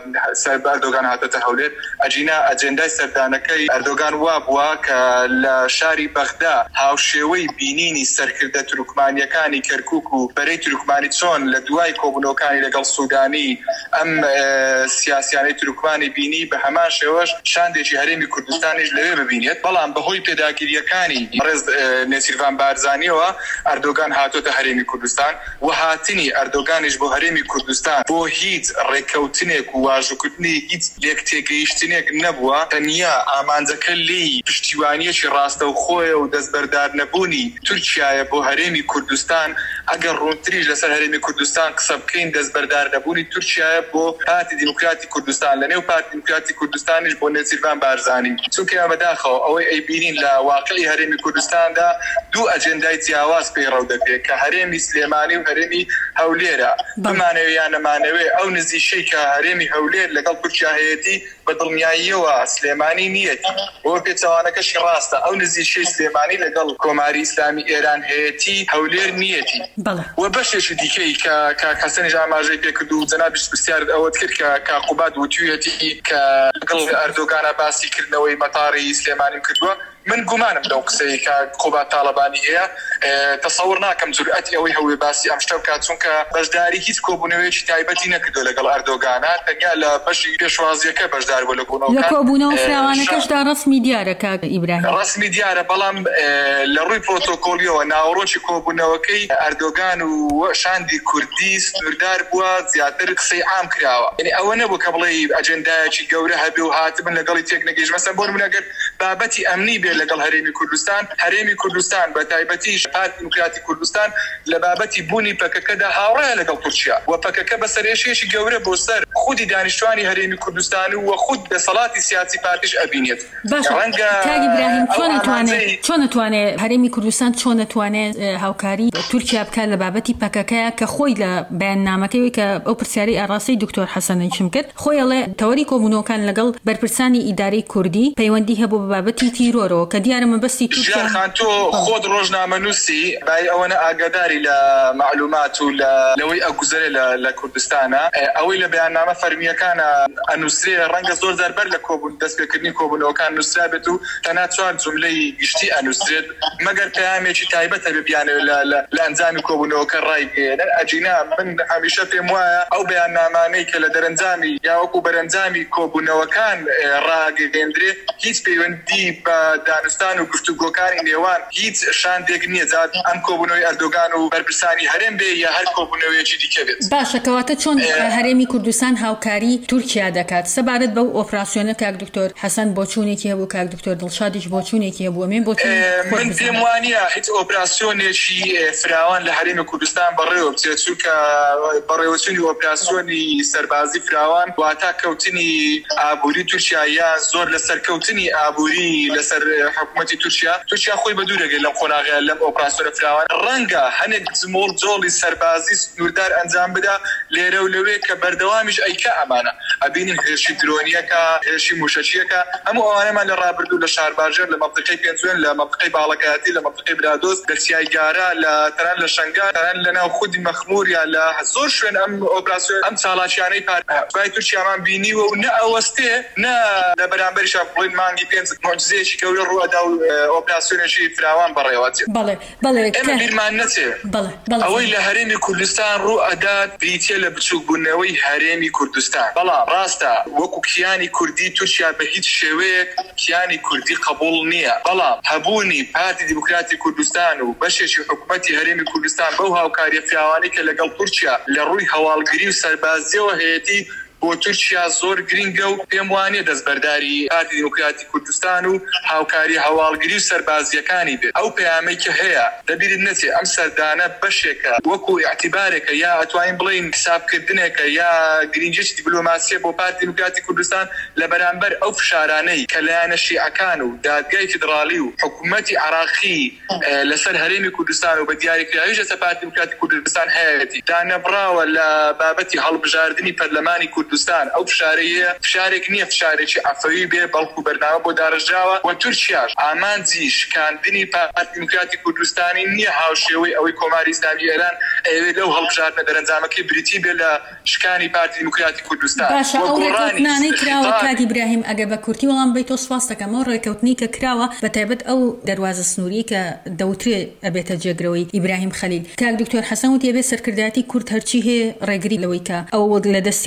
ئەردۆغان هاتۆتە هەولێر ئەجێندای سەردانەکەی ئەردۆغان وا بووە کە لە شاری بەغدا هاوشێوەی بینینی سەرکردە تورکمانیەکانی کەرکووک و بەرەی تورکمانی چۆن لە دوای کۆبوونەوەکانی لەگەڵ سوودانی ئەم سیاسیانەی تورکمانی بینی بە هەمان شێوەش شاندێکی هەرێمی کوردستانیش لەوێ ببینێت بەڵام بەهۆی پێداگیریەکانی ڕێز نێچیروان بارزانیەوە ئەردۆغان هاتۆتە هەرێمی کوردستان و هاتنی ئەردۆغانیش بۆ هەرێمی کوردستان بۆ هیچ ڕێککەوتنێک و واژوکردنی هیچ لێک تێگەیشتنێک نەبووە تەنیا ئامانجەکە لی پشتیوانیەکی ڕاستەوخۆیە و دەستبەردار نەبوونی تورکیایە بۆ هەرێمی کوردستان ئەگەر ڕوونتریش لەسەر هەرێمی کوردستان قسە بکەین دەستبەردار نەبوونی تورکیایە بۆ پارتی دیموکراتی کوردستان لەنێو پارتی دیموکراتی کوردستانیش بۆ نێچیروان بارزانانی چونکە بەداخەوە ئەوەی ئەیبینین لە واقعی هەرێمی کوردستاندا دوو ئەجندای جیاواز پێڕەو دەبێت کە هەرێمی سلێمانی و هەرێمی هەولێرە بمانەوێ یان نەمانەوێ ئەو نزیشەی کە هەرێمی هەولێر لەگەڵ تورکیا هەیەتی بەدڵنیاییەوە سلێمانی نیەتی بۆ پێچەوانەکەشی ڕاستە ئەو نزیشەی سلێمانی لەگەڵ کۆماری ئیسلامی ئێران هەیەتی هەولێر نیەتی و بەشێکی دیکەی کە کەسەنیش ئاماژەی پێکرد و جەنابیش پرسیارت ئەوەت کرد کە کاقوباد وتویەتی کە لەگەڵ ئەردۆگانە باسی کردنەوەی مەتاڕی سلێمانیم کردووە من گومانم لەو قسەی کە قوبات تاڵەبانی هەیە تەسەوڕ ناکەم جورئەتی ئەوەی هەوێ باسی ئەم شتە بکات چونکە بەشداری هیچ کۆبوونەوەیەکی تایبەتی نەکردو لەگەڵ ئەردۆگانە تەنیا لە بەشی پێشوازیەکە بەشدار بوو لە کۆبوونەوە فراوانەکەشدا ڕسمی دیارە کاک ئیبراهیم ڕسمی دیارە بەڵام لە ڕووی پرۆتۆکۆلیەوە ناوەڕۆکی کۆبوونەوەکەی ئەردۆگان و شاندی کوردی سنووردار بووە زیاتر قسەی عام کراوە یعنی ئەوە نەبوو کە بڵێ ئەجەندایەکی گەورە هەبێ و هاتبن لەگەڵی تێک نەگەیشت مەسەن بۆ نمونەگەر بابەتی ئەمنی بێ لەگەڵ هەرێمی کوردستان بە تایبەتیش پارتی دیموکراتی کوردستان لە بابەتی بوونی پەکەکەدا هاوڕێیە لەگەڵ تورکیا و پەکەکە بە سەرێشێکی گەورە بۆ سەر خودی دانیشتوانی هەرێمی کوردستان و خود دەسەڵاتی سیاسی پارتیش ئەبینێت چۆن نتوانێت هەرێمی کوردستان چۆن نتوانێت هاوکاری تورکیا بکات لە بابەتی پەکەکەیە کە خۆی لە بەیاننامەکەی کە ئەو پرسیارەی ئاڕاستی دکتۆر حەسەنیشم کرد خۆی ئەڵێ تەوەری کۆبوونەوەکان لەگەڵ بەرپرسانی ئیدارەی کوردی پەیوەندی هەبوو بە بابەتی تیرۆرەوە کە دیارە مەبەستی تورکیا تۆ خۆت ڕۆژنامەنووسی بای ئەوەنە ئاگاداری لە معلومات و لەوەی ئەگوزارێ لە کوردستانە ئەوەی لە بەیاننامە فەرمیەکانە ئەنووسرێ ڕەنگە زۆر زەربەر لە کۆبوون دەستپێکردنی کۆبوونەوەکان نووسرا بێت و تەنها چوار جوملەی گشتی ئەنووسرێت مەگەر پەیامێکی تایبەتە ببیانێت لە ئەنجامی کۆبوونەوەکە ڕایگەێنن ئەجینا من هەمیشە پێم وایە ئەو بەیاننامانەی کە لە دەرەنجامی یاوەکو بەرەنجامی کۆبوونەوەکان ڕاگەێنرێ هیچ پەیوەندی بە دانستان و گفتوگۆکانی نێوان هیچ شاندێک نییە جات ئەم کۆبوونەوەی ئەردۆگان و بەرپرسانی هەرێم بێ یا هەر کۆبوونەوەیەکی دیکە بێت باشە کەواتە چۆن هەرێمی کوردستان هاوکاری تورکیا دەکات سەبارەت بەو ئۆپراسیۆنە کاک دکتۆر حەسەن بۆ چوونێکی هەبوو کاک دکتۆر دڵشادیش بۆ چوونێکی هەبوو من پێم وانە هیچ ئۆپراسیۆنێکی فراوان لە هەرێمی کوردستان بەڕێوە بچێت چونکە بەڕێوەچوونی ئۆپراسیۆنی سەربازی فراوان واتە کەوتنی ئابووری تورکیا یا زۆر لە سەرکەوتنی ئابووری لەسەر حکوومەتی تورکیا خۆی بە دوورەگەی لەم قۆناغیان لەم ئۆپراسیۆنە فراوان ڕەنگە هەنێک جمۆڵ جۆڵی سەربازی سنووردار ئەنجام بدا لێرە و لەوێ کە بەردەوامیش ئەیکە ئەمانە ئەبینین هێرشی درۆنیەکە هێرشی موشەچیەکە هەموو ئەوانەمان لە ڕابردوو لە شارباژێر لە مەنطقەی پێنجوێن لە مەنطقەی باڵەکایەتی لە مەنطقەی برادۆز لە چیایگارە لە تەنان لە شەنگار تەنان لەناو خودی مەخموور یا لە زۆر شوێن ئەم ئۆپراسیۆن ئەم چاڵاکیانەی پای تورکیامان بینیوە و نە ئەوەستێ نە لە بەرامبەریش بڵین مانگی پێنج معجزەیەکی گەورە ڕووەدا و ئۆپراسیۆنێکی فراوان بەڕێوەچێت بیرمان نەچێ ئەوەی لە هەرێمی کوردستان ڕوو ئەدات بریتە لە بچووکبوونەوەی هەرێمی کوردستان بەڵام ڕاستە وەکو کیانی کوردی تورکیا بە هیچ شێوەیەک کیانی کوردی قبول نییە بەڵام هەبوونی پارتی دیموکراتی کوردستان و بەشێکی حکوومەتی هەرێمی کوردستان بەو هاوکاریە فراوانی کە لەگەڵ تورکیا لە ڕووی هەواڵگری و سەربازیەوە هەیەتی بۆ تورکیا زۆر گرنگە و پێم وانێ دەستبەرداری پارتی دیموکراتی کوردستان و هاوکاری هەواڵگری و سەربازیەکانی بێت ئەو پەیامەی کە هەیە دەبیرت نەچێ ئەم سەردانە بەشێکە وەکو ئەعتیبارێکە یا ئەتوانین بڵین حسابکردنێکە یا گرنگجێکی دیپلۆماسیە بۆ پارتی دیموکراتی کوردستان لە بەرامبەر ئەو فشارانەی کە لایەنە شیعەکان و دادگای فیدراڵی و حکوومەتی عراقی لەسەر هەرێمی کوردستان و بە دیاریکراویش لەسەر پارتی دیموکراتی کوردستان هەیەتی دانەبراوە لە بابەتی هەڵبژاردننی پەرلەمانی کوردستان ئەو فشارێک نییە فشارێکی ئەفەوی بێ بەڵکو بەرنامە بۆ داڕژاوە و تورکیاش ئامانجی شکاندنی پارتی دیموکراتی کوردستانی نییە هاوشێوەی ئەوەی کۆماری ئیسلامی ئێران ئەوێ لەو هەڵبژاردنە دەرەنجامەکەی بریتی بێ لە شکانی پارتی دیموکراتی کوردستان باشە ئەو ڕێکەوتنانەی کراوە کاک ئیبراهیم ئەگەر بە کورتی وەڵام بیت تۆ سپاس دەکەم ئەو ڕێکەوتنی کە کراوە بەتایبەت ئەو دەواازە سنووری کە دەوترێ ئەبێتە جێگرەوەی ئیبراهیم خەلیل کاک دکتۆر حەسەن وتی ئەبێ سەرکردایەتی کورد هەرچی هەیە ڕێگری لەوەی کە ئەو لە دەستی کورد دەربێت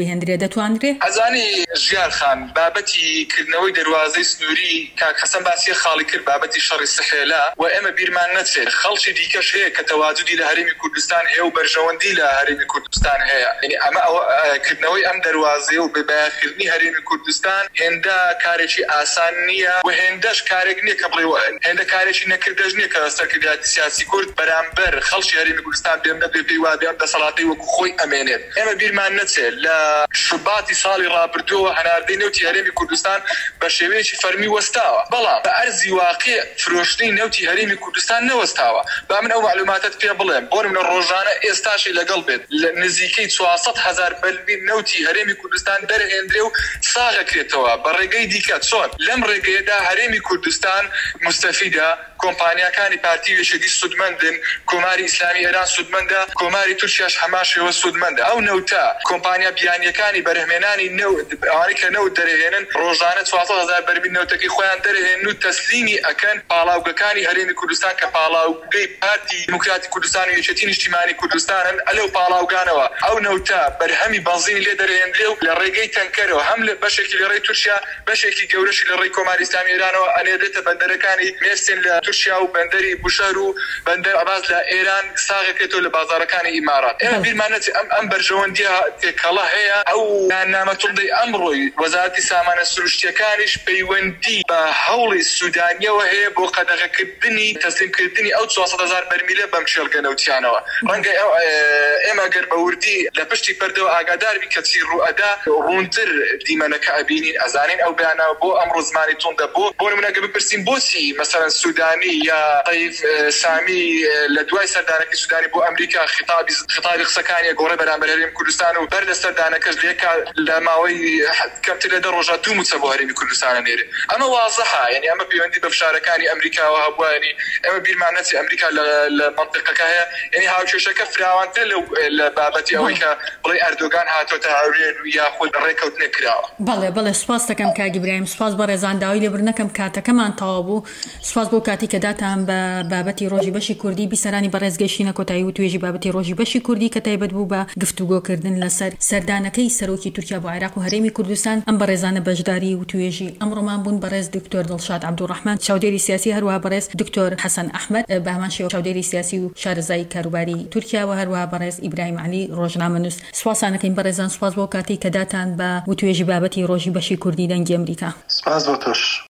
وەربهێندرێ دەتوانرێ؟ ئەزانی ژیار خان بابەتی کردنەوەی دەواازەی سنووری کاک حەسەن باسی خاڵی کرد بابەتی شەڕی سەحێلا و ئێمە بیرمان نەچێت خەڵکی دیکەش هەیە کە تەواجودی لە هەرێمی کوردستان هەیە و بەرژەوەندی لە هەرێمی کوردستان هەیە یعنی ئەمە کردنەوەی ئەم دەواازەیە و بەبایەخردنی هەرێمی کوردستان هێندە کارێکی ئاسان نییە و هێندەش کارێک نییە کە بڵێ هێندە کارێکی نەکردەش نییە کە سەرکردایەتی سیاسی کورد بەرامبەر خەڵکی هەرێمی کوردستان بێم نەبێ پێی وا بێ ئەم دەسەڵاتی وەکو خۆی ئەمێنێت ئێمە بیرمان نەچێت لە شوباتی ساڵی ڕابردووە هەناردەی نەوتی هەرێمی کوردستان بە شێوەیەکی فەرمی وەستاوە بەڵام بە ئەرزی واقع فرۆشتنی نەوتی هەرێمی کوردستان نەوەستاوە با من ئەو معلوماتت پێ بڵێم بۆ منە ڕۆژانە ئێستاشی لەگەڵ بێت لە نزیکەی 400,000 بەلبی نەوتی هەرێمی کوردستان دەرهێنرێ و ساغەکرێتەوە بە ڕێگەی دیکە چۆن لەم ڕێگەیەدا هەرێمی کوردستان مستەفیدە کۆمپانیاکانی پارتی وێشەگی سودمەندن کۆماری ئیسلامی ئێران سودمەندە کۆماری تورکیاش هەماشەوە سودمەندە ئەو نەوتە کۆمپانیا بیانیەکانی بەرهمێنانی ئەوانەی کە نەوت دەرهێنن ڕۆژانە 400,000 بەرمی نەوتەکەی خۆیان دەرهێن و تەسلیمی ئەکەن پاڵاوگەکانی هەرێمی کوردستان کە پاڵاوگەی پارتی دیموکراتی کوردستان و یەکێتی نیشتیمانی کوردستانن ئەلەو پاڵاوگانەوە ئەو نەوتە بەرهەمی بەنزینی لێ دەرهێنرێ و لە ڕێگەی تەنکەرەوە هەم لە بەشێکی لە ڕێی تورکیا بەشێکی گەورەشی لە ڕێی کۆماری ئیسلامی ئێرانەوە ئەنێدێتە بەندەرەکانی مێرسین لە تورکیا و بەندەری بوشەر و بەندەر عەباس لە ئێران ساغەکرێتەوە لە بازارەکانی ئیمارات ئێمە بیرمانەتی ئەم بەرژەوەندیە تێکەڵە هەیە ئەو نامەتوندەی ئەمڕۆی وەزارەتی سامانە سروشتیەکانیش پەیوەندی بە هەوڵی سودانیەوە هەیە بۆ قەدەغەکردنی تەسلیمکردنی ئەو 400,000 بەرمیلە بەم شێڵگە نەوتیانەوە ڕەنگە ئێمە گەر بە وردی لە پشتی پەردەوە ئاگاداربی کە چی ڕوئەدا ڕوونتر دیمەنەکە ئەبینین ئەزانین ئەو بەیانەوە بۆ ئەمڕۆ زمانی توندە بۆ نمونەگە بپرسین بۆچی مەسەڵەن سودانی یا طیف سامی لە دوای سەردانەکەی سودانی بۆ ئەمریکا خطابی قسەکانی گۆڕە بەرامبەر هەرێمی کوردستان و بەر لە سەردانەکەش لە ماوەی کەمتر لە 10 ڕۆژە 2 موچە بۆ هەرێمی کوردستانە نێرێ ئەمە واضحە یعنی ئەمە پەیوەندی بە فشارەکانی ئەمریکاوە هەبووە ئەمە بیرمان نەچێت ئەمریکا لە منطقەکە هەیە یعنی هاوکێشەکە فراوانتر لە بابەتی ئەوەی کە بڵێ ئەردۆگان هاتۆتە هاوڕێن و یاخود ڕێکەوتنە کراوە بەڵێ سوپاس دەکەم کاک ئیبراهیم سوپاس بە ڕێزانداوی لێبرنەکەم کاتەکەمان تەواو بوو سوپاس بۆ کاتی کە داتان بە بابەتی ڕۆژی بەشی کوردی بیسەرانی بەڕێزگەشتنە کۆتایی و توێژی بابەتی ڕۆژی بەشی کوردی کە تایبەت بوو بە گفتوگۆکردن لەسەر سەردانەکەی سەرۆکی تورکیا بۆ عێراق و هەرێمی کوردستان ئەم بەڕێزانە بەشداری و توێژی ئەمڕۆمان بوون بەڕێز دکتۆر دڵشاد عەبدوڕەحمان چاودێری سیاسی هەروەها بەڕێز دکتۆر حەسەن ئەحمەد بە هەمان شێوە چاودێری سیاسی و شارەزای کاروباری تورکیا و هەروەها بەڕێز ئیبراهیم عەلی ڕۆژنامەنووس سوپاسانەکەین بەڕێزان سوپاس بۆ کاتی کە داتان بە توێژی بابەتی ڕۆژی بەشی کوردی دەنگی ئەمریکا سپاس بۆ تۆش